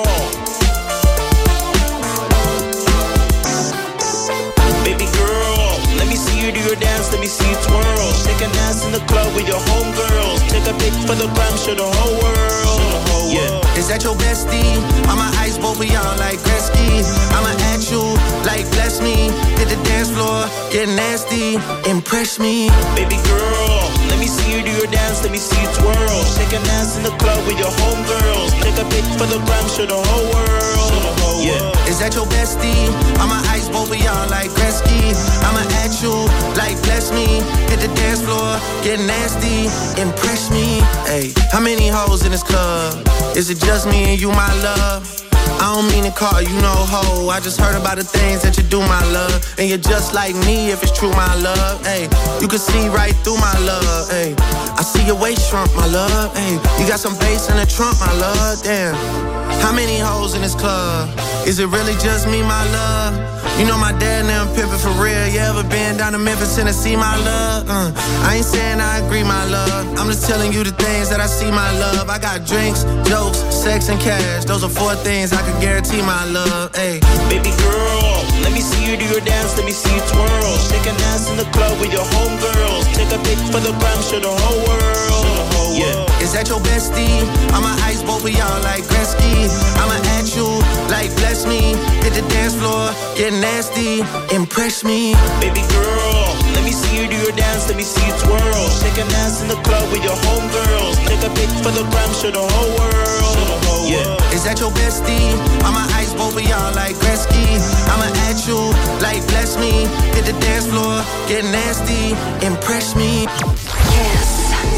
baby girl. Let me see you do your dance, let me see you twirl. Shake an ass in the club with your homegirls. Take a pic for the gram, show the whole world. Yeah. Is that your bestie? I'ma ice both of y'all like Gretzky. I'ma at you like bless me. Hit the dance floor, get nasty, impress me. Baby girl, let me see you do your dance, let me see you twirl. Shake an ass in the club with your homegirls. Take a pic for the gram, show the whole world. Yeah. Is that your bestie? I'ma ice both of y'all like Gretzky. I'ma at you like bless me. Hit the dance floor, get nasty, impress me. Hey, how many hoes in this club? Is it just me and you, my love? I don't mean to call you no hoe. I just heard about the things that you do, my love. And you're just like me if it's true, my love. Hey, you can see right through my love. Hey, I see your waist shrunk, my love. Hey, you got some bass in the trunk, my love. Damn. How many hoes in this club? Is it really just me, my love? You know my dad now I'm pimpin' for real. You ever been down to Memphis, Tennessee, my love? Uh, I ain't saying I agree, my love. I'm just telling you the things that I see, my love. I got drinks, jokes, sex, and cash. Those are four things I can guarantee, my love. Hey, baby girl, let me see you do your dance, let me see you twirl. Shake an ass in the club with your homegirls. Take a pic for the gram, show the whole world. Yeah. Is that your bestie? I'ma ice both of y'all like Gretzky. I'ma at you like bless me. Hit the dance floor, get nasty, impress me. Baby girl, let me see you do your dance, let me see you twirl. Shake an ass in the club with your homegirls. Take a pic for the gram, show the whole world. Yeah. Is that your bestie? I'ma ice both of y'all like Gretzky. I'ma at you like bless me. Hit the dance floor, get nasty, impress me. Kiss.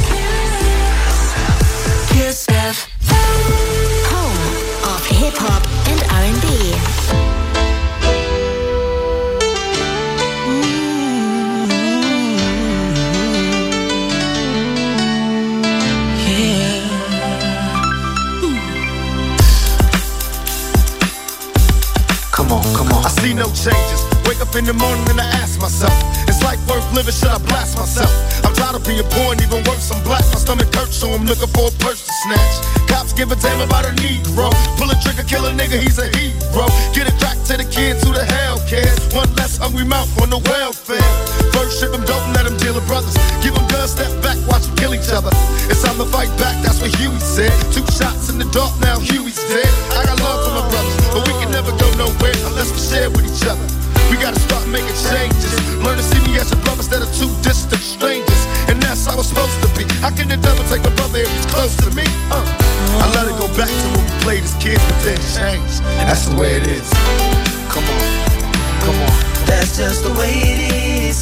Kiss F M. Home of hip hop and R and B. Come on, come on. I see no up in the morning and I ask myself, is life worth living? Should I blast myself? I'm tired of being poor and even worse, I'm black. My stomach hurts, so I'm looking for a purse to snatch. Cops give a damn about a Negro. Pull a trigger, kill a nigga, he's a hero. Get it back to the kids who the hell cares. One less hungry mouth on the welfare. First ship them, don't let them deal with brothers. Give them guns, step back, watch them kill each other. It's time to fight back, that's what Huey said. Two shots in the dark, now Huey's dead. I got love for my brothers, but we can never go nowhere unless we share with each other. We gotta start making changes. Learn to see me as a brother instead of two distant strangers. And that's how it's supposed to be. How can the devil take my brother if he's close to me? Uh. I let it go back to when we played as kids, but then changed. That's the way it is. Come on, come on. That's just the way it is.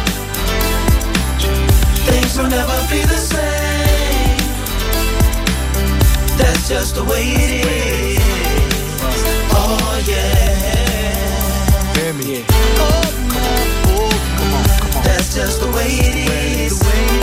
Things will never be the same. That's just the way it is. Oh yeah. Hear me. Yeah. Oh, come on, oh, come on, come on. That's just the way it is.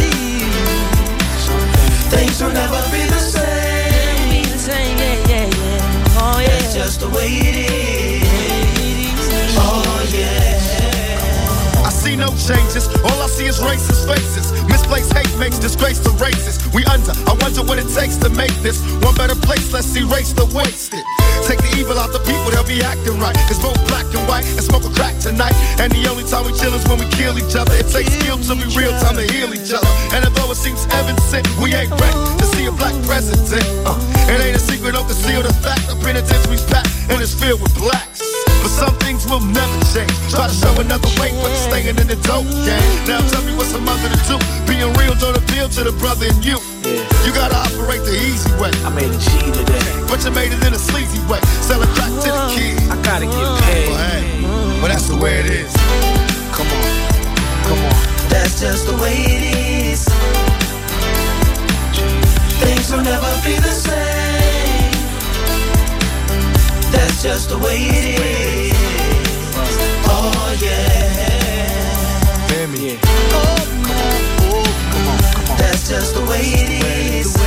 Things will never be the same. Be the same, yeah, yeah, yeah. Oh yeah. That's just the way it is. Oh yeah. I see no changes, all I see is racist faces. Misplaced hate makes disgrace to races. We under, I wonder what it takes to make this one better place. Let's erase the wasted. Take the evil out the people, they'll be acting right. It's both black and white and smoke a crack tonight. And the only time we chill is when we kill each other. It takes skill to be real time to heal each other. And although it seems heaven sent, we ain't ready to see a black president. Uh, it ain't a secret, don't conceal the fact. The penitentiary's packed and it's filled with blacks. But some things will never change. Try to show another way, but staying in the dope game. Now tell me what's a mother to do. Being real don't appeal to the brother in you. Yeah. You gotta operate the easy way. I made a G today, but you made it in a sleazy way. Selling crack to the kids. I gotta get paid. Well, hey, well that's the way it is. Come on, come on. That's just the way it is. Things will never be the same. That's just the way it is. Oh yeah. Hear me. Yeah. Oh, come on, oh, come on, come on. That's just the way it is.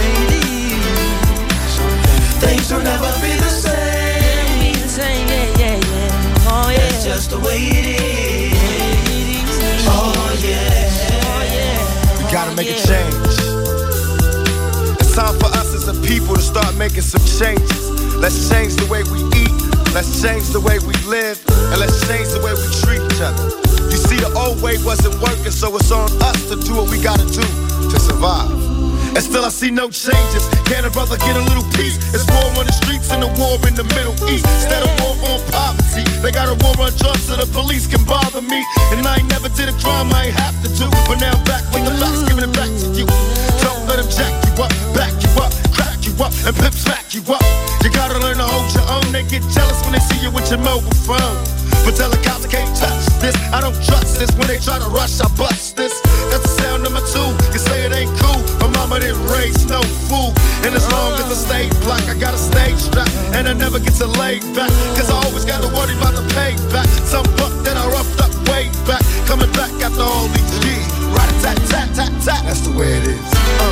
Things will never be the same. Be the same, yeah, yeah, yeah. Oh yeah. That's just the way it is. Oh yeah. Oh yeah. We gotta make a change. It's time for us as a people to start making some changes. Let's change the way we eat, let's change the way we live, and let's change the way we treat each other. You see, the old way wasn't working, so it's on us to do what we gotta do to survive. And still I see no changes. Can a brother get a little peace? It's war on the streets and a war in the Middle East. Instead of war on poverty, they got a war on drugs so the police can bother me. And I ain't never did a crime I ain't have to do, but now I'm back with the facts, giving it back to you. Don't let them jack you up, back you up, crack you up, and pimp smack you up. You gotta learn to hold your own. They get jealous when they see you with your mobile phone. But tell the cops I can't touch this. I don't trust this. When they try to rush, I bust this. That's the sound number two. You say it ain't cool. My mama didn't raise no fool. And as long as I stay black, I got a stage strap. And I never get to lay back. Cause I always gotta worry about the payback. Some buck that I roughed up way back. Coming back after all these years. Right tat tat tat tat. That's the way it is. Uh.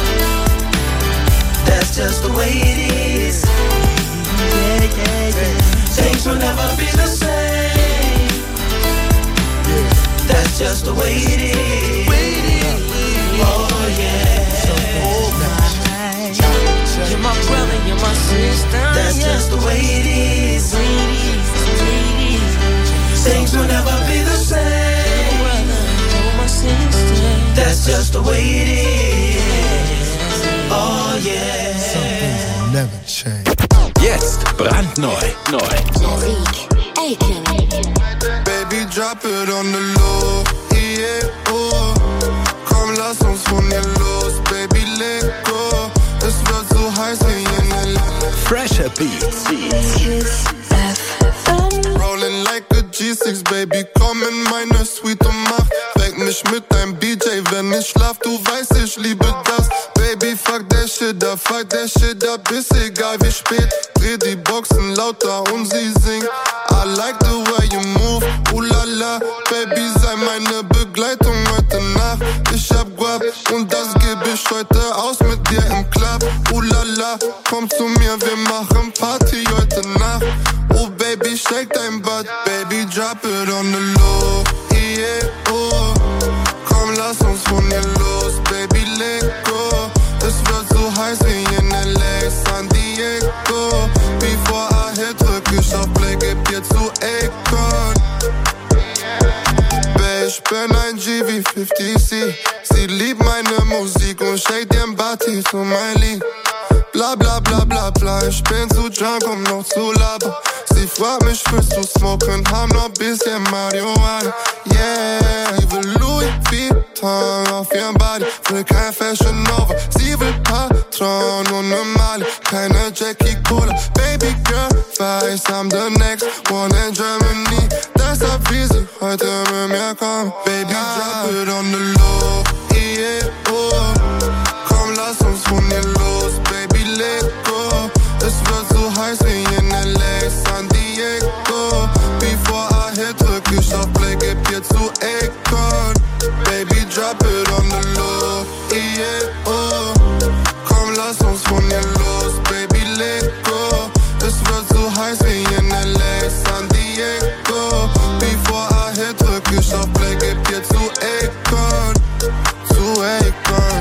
That's just the way it is. Yeah, yeah, yeah. Things will never be the same. Yeah. That's just the way it is. Oh yeah. You're my brother, you're my sister. That's just the way it is. Things will never be the same. That's just the way it is. Oh yeah. Some things will never change. Jetzt brandneu. Neu. Baby, drop it on the low. Yeah, oh. Komm, lass uns von hier los. Baby, let go. Es wird so heiß wie in L A. Fresher Beats. Rolling like a G six, Baby, komm in meine Suite und mach. Weck mich mit deinem D J, wenn ich schlaf, du weißt, ich liebe das. Baby, Baby, fuck that shit up, fuck that shit up, ist egal wie spät. Dreh die Boxen lauter und sie singt. I like the way you move, ooh la la. Baby, sei meine Begleitung heute Nacht. Ich hab Guap und das geb ich heute aus mit dir im Club. Ooh la la, komm zu mir, wir machen Party heute Nacht. Oh Baby, shake dein Butt, Baby, drop it on the low. Yeah, oh, komm, lass uns von hier los, Baby, leg go. Es wird so heiß wie in L A, San Diego. Before I hit, drück ich auf Play, geb dir zu Akon. Babe, ich bin ein G wie fifty C. Sie liebt meine Musik und shake den Body zu mein Lied. Bla bla bla bla bla, ich bin zu drunk, um noch zu labern. Sie fragt mich, willst du smoken, haben noch bisschen Marihuana. Yeah, sie will Louis Vuitton auf ihrem Body, will kein Fashion Nova. Sie will Patron und ne Mali, keine Jackie Cola. Baby girl, weiß, I'm the next one in Germany. Deshalb will sie heute mit mir kommen. Baby, drop it on the low, yeah, oh. Komm, lass uns von hier los, Baby, leg go. Es wird so heiß wie in L A, San Diego. Before I hit, drück ich auf Play, geb dir zu Akon. Baby, drop it on the low, yeah, oh. Komm, lass uns von hier los, Baby, leg go. Es wird so heiß wie in L A, San Diego. Before I hit, drück ich auf Play, geb dir zu Akon. Zu Akon.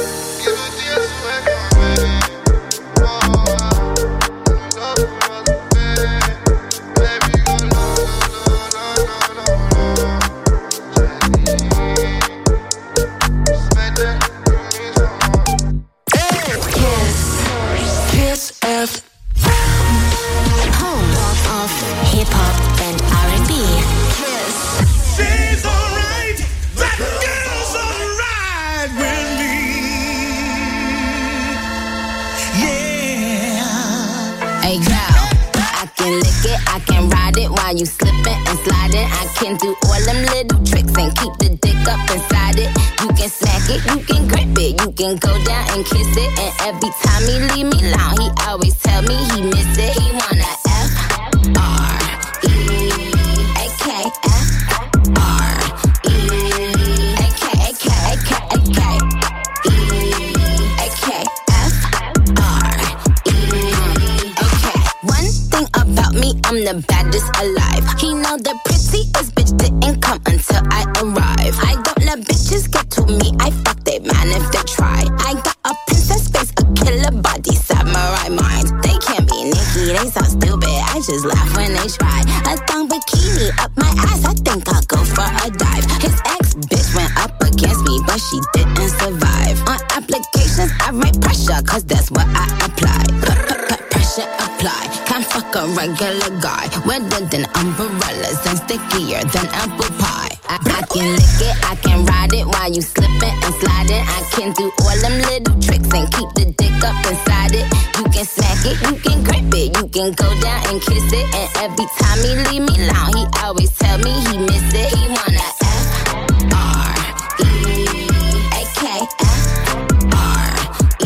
You slipping and sliding, I can do all them little tricks and keep the dick up inside it. You can smack it, you can grip it, you can go down and kiss it. And every time he leave me alone, he always tell me he miss it. He wanna F R E A K F R E A K A K A K A K E A K F R E Okay. One thing about me, I'm the baddest alive. He know the prettiest bitch didn't come until I arrive. I don't let bitches get to me, I fuck they man if they try. I got a princess face, a killer body, samurai mind. They can't be Nicki, they so stupid, I just laugh when they try. A thong bikini up my ass, I think I'll go for a dive. His ex-bitch went up against me, but she didn't survive. On applications, I write pressure, cause that's what I apply. Pressure apply, can't fuck a regular guy. Wetter than umbrellas and stickier than apple pie. I, I can lick it, I can ride it while you slipping and sliding. I can do all them little tricks and keep the dick up inside it. You can smack it, you can grip it, you can go down and kiss it. And every time he leave me alone, he always tell me he miss it. He wanna F R E A K F R E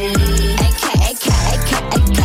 A K A K A K A K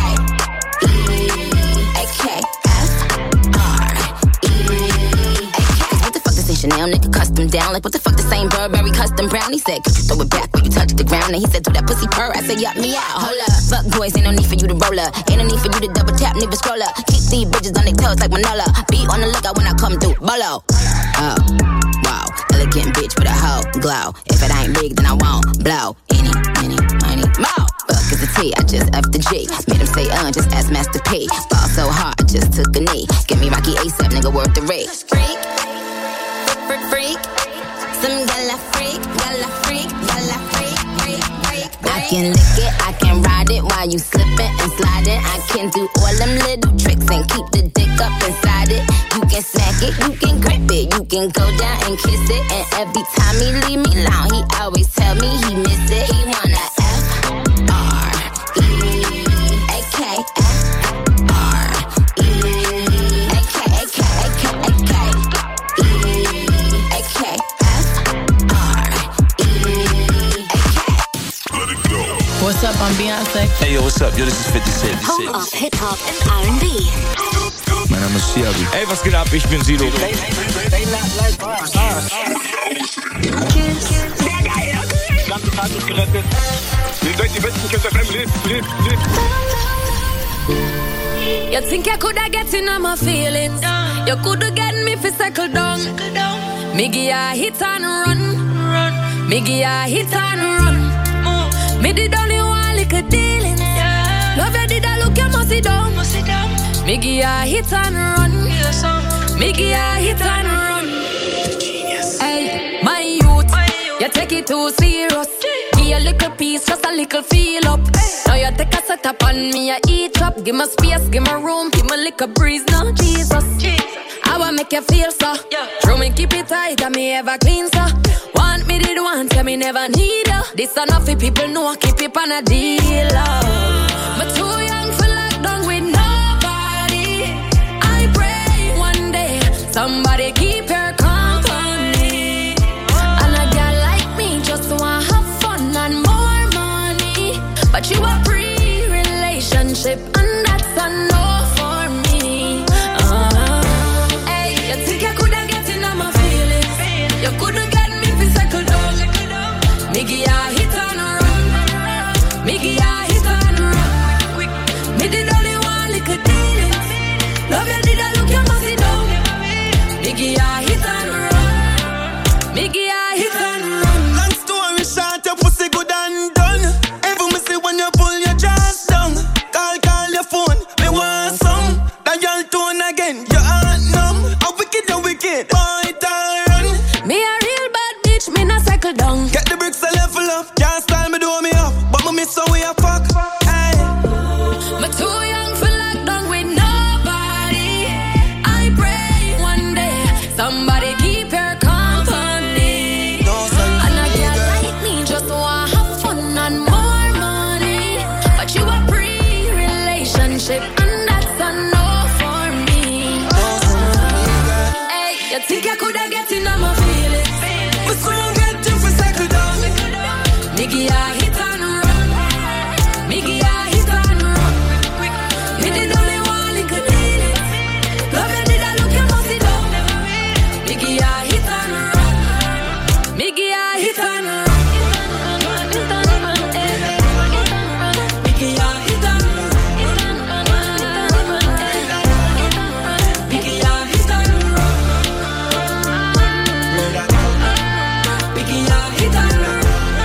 A K F R E A K. Cause what the fuck this ain't Chanel, nigga custom down. Like what the fuck this ain't Burberry custom brown. He said, could you throw it back when you touch the ground? And he said, do that pussy purr. I said, yup, me out. Hold up, fuck boys, ain't no need for you to roll up. Ain't no need for you to double tap, neither scroll up. Keep these bitches on their toes like Manola. Be on the lookout when I come through, bolo. Oh, wow, elegant bitch with a hoe glow. If it ain't big, then I won't blow. Any, any, money, more. Fuck is the T, I just F the G. Made him say, uh, just ask Master P. Ball so hard, I just took a knee. Give me Rocky ASAP, nigga, worth the rate. Freak, freak, freak. Some gala freak, gala freak, gala freak, freak, freak. I can lick it, I can ride it while you slipping and sliding. I can do all them little tricks and keep the dick up inside it. You can smack it, you can grip it, you can go down and kiss it. And every time he leave me alone, he always tell me he miss it. He wanna F R E A K F R E A K A K A K A K E A K F R E A K. Let it go. up on Beyonce. Hey, yo, what's up? Yo, this is fifty Cent. Home of Hip Hop and R and B. Mein Name ist Siabi. Ey, was geht ab? Ich bin Sido. Ganze Tag ist gerettet. Ihr seid die besten Kids F M. Live, live, live. You think you coulda get in on my feelings? You coulda get me fi circle down. Me give ya hit and run. Me give ya hit and run. Me did only one little dealings. Love you did I look you must sit down. Me give ya hit and run. Me give ya hit and run. Hey, my youth, you take it too serious. Give a little piece, just a little feel up. Now you take a set up on me, I eat up. Give me space, give me room, give me little breeze. Now Jesus, I wanna make you feel so. Throw me keep it tight, and me ever clean so. Want me did want, tell me never need you. This enough for people know, keep it on a deal. But too young for lockdown with nobody. I pray one day somebody keep your company. And a girl like me just want have fun and more money. But you a pre-relationship and that's a no for me. Uh, hey, you think you coulda get in on my feelings? You coulda get me fi circle down. Me give ya hit and run. Me give ya hit and run. Me did only one little dealings. Love you did I look you must sit down. Me give ya hit and run. Me give ya hit and run. Long story short, your pussy good and done. Every me see when you pull your jaws down. Call, call your phone, me want some. That y'all tone again, your heart numb. How wicked, you wicked, boy, don't run. Me a real bad bitch, me not cycle down. Get the bricks a level up, can't style me do me up. But me miss so we a fuck, hey. Me too young for lockdown with nobody. I pray one day somebody keep your company. And a girl like me just want have fun and more money. But you a pre-relationship and that's a no for me. Hey, you think you coulda get in on my feelings? But soon get you for cycle down. Me give ya hit and run. Me give ya hit and run. Me did only one little dealings. Love you did I look you must sit down. Me give ya hit and run. Me give ya hit and run. Me give ya hit and run. Me give ya hit and run. Me give ya hit and run.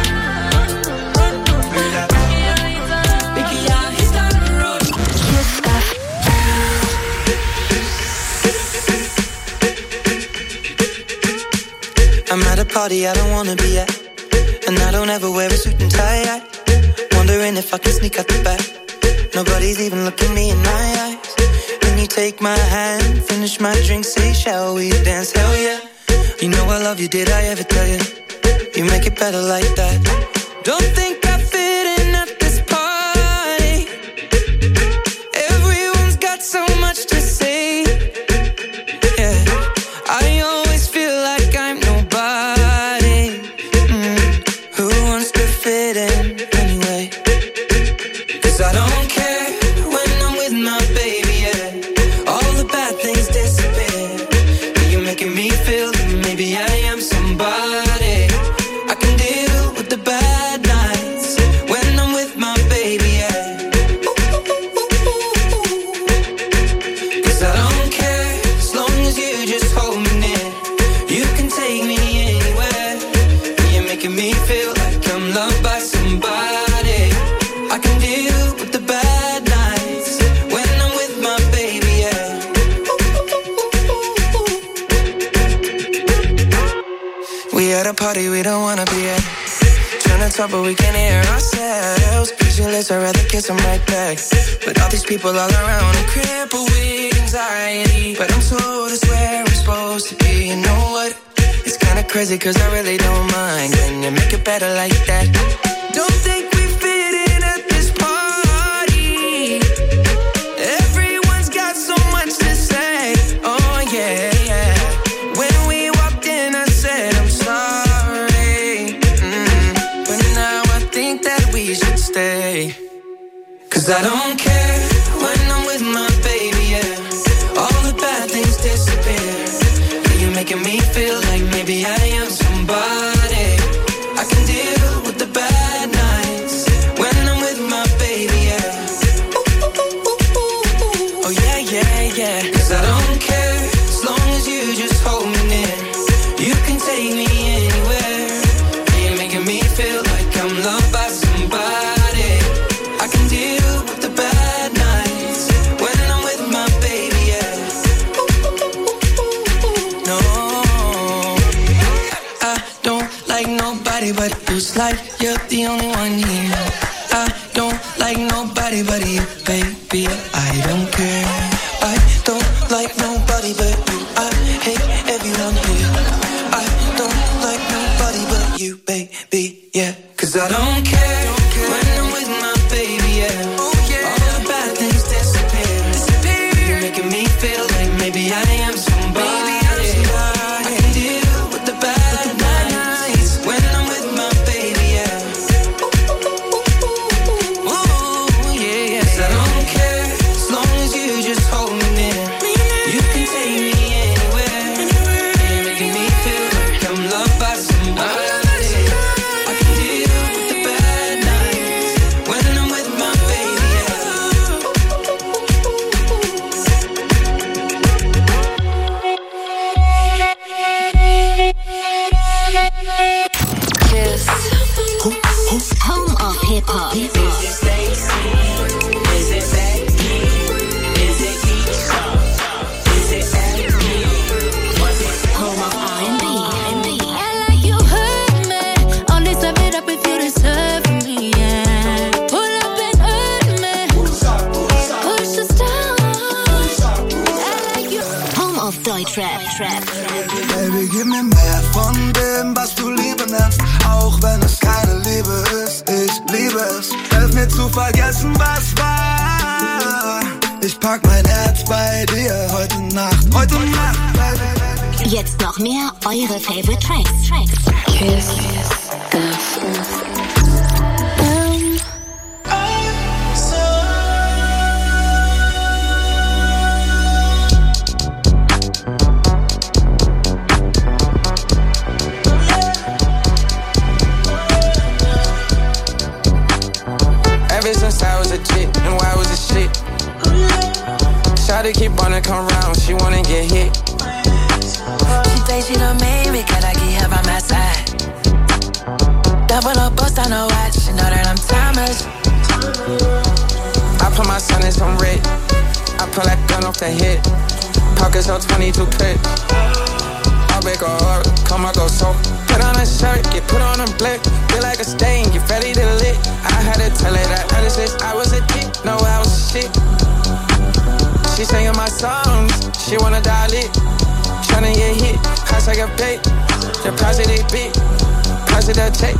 I'm at a party I don't wanna be at, and I don't ever wear a suit and tie. I wondering if I can sneak out the back. Nobody's even looking me in my eyes. Then you take my hand, finish my drink, say shall we dance? Hell yeah. You know I love you, did I ever tell you? You make it better like that. Don't think I fit in at this party. Everyone's got so much to say. Yeah, I always feel like I'm nobody. Mm. Who wants to fit in anyway? Cause I don't care when I'm with my baby, yeah. All the bad things disappear. You're making me feel that maybe I am somebody. I can deal with the bad nights when I'm with my baby, yeah. Cause I don't care as long as you just hold me near. You can take me anywhere. You're making me feel like I'm loved by somebody. I can deal with the bad nights when I'm with my baby, yeah. We at a party we don't wanna be at. Trying to talk but we can't hear ourselves. Pictureless, I'd rather kiss them right back. But all these people all around, I'm crippled with anxiety. But I'm told it's where I'm supposed to be. You know what? It's kinda crazy cause I really don't mind. Can you make it better like that? Don't think we fit in at this party. Everyone's got so much to say. Oh yeah, yeah. When we walked in I said I'm sorry. Mm. But now I think that we should stay. Cause I don't care when I'm with my baby, yeah. All the bad things disappear. You're making me feel like maybe I am somebody. I can deal with the bad nights when I'm with my baby, yeah. Ooh, ooh, ooh, ooh, ooh. Oh yeah, yeah, yeah. Cause I don't care as long as you just hold me near. You can take me anywhere. You're making me feel like I'm loved by somebody. I can deal with the bad nights when I'm with my baby, yeah. No, I don't like nobody but you. It's like you're the only one here. I don't like nobody but you, baby. I don't care. I don't like nobody but you. I hate everyone here. I don't like nobody but you, baby, yeah. Cause I don't care when I'm with my baby, yeah. All the bad things disappear. You're making me feel like maybe I am somebody. I can deal with the bad nights when I'm with my baby, yeah. Ooh, yeah, yeah. 'Cause I don't care as long as you just hold me near. You can take me anywhere. You're making me feel like I'm loved by somebody. I can deal with the bad nights when I'm with my baby, yeah. Kiss. Home of Hip Hop. Is it Stacy? Is it Becky? Is it Keisha? Is it Abby? Was it Home of R and B. Yeah, like you heard me. Only serve it up if you deserve me, yeah. Pull up and hurt me. Push us down. Yeah, like you. Home of Deutschrap. Trap. Baby, gib mir mehr von dem, was du Liebe nennst. Auch wenn es keine Liebe ist, ich liebe es. Hilf mir zu vergessen, was war. Ich pack mein Herz bei dir heute Nacht. Heute Nacht, baby. Jetzt noch mehr eure Favorite Tracks. Tracks. Kiss the Ever since I was a chick, and why was it shit? Shawty keep wanna come round, she wanna get hit. She say she done made me, can I get her by my side? Double up, bust on her watch, she know that I'm timeless. I put my son in some red. I pull that gun off the hip. Pockets on twenty-two clip. I'll make a heart, come I go so. Put on a shirt, get put on a blick. Feel like a stain, get ready to lit. I had to tell her that I just I was a dick, no I was a shit. She singing my songs, she wanna dial it. Tryna get hit, I take a bait. The price of they beat, price of the take.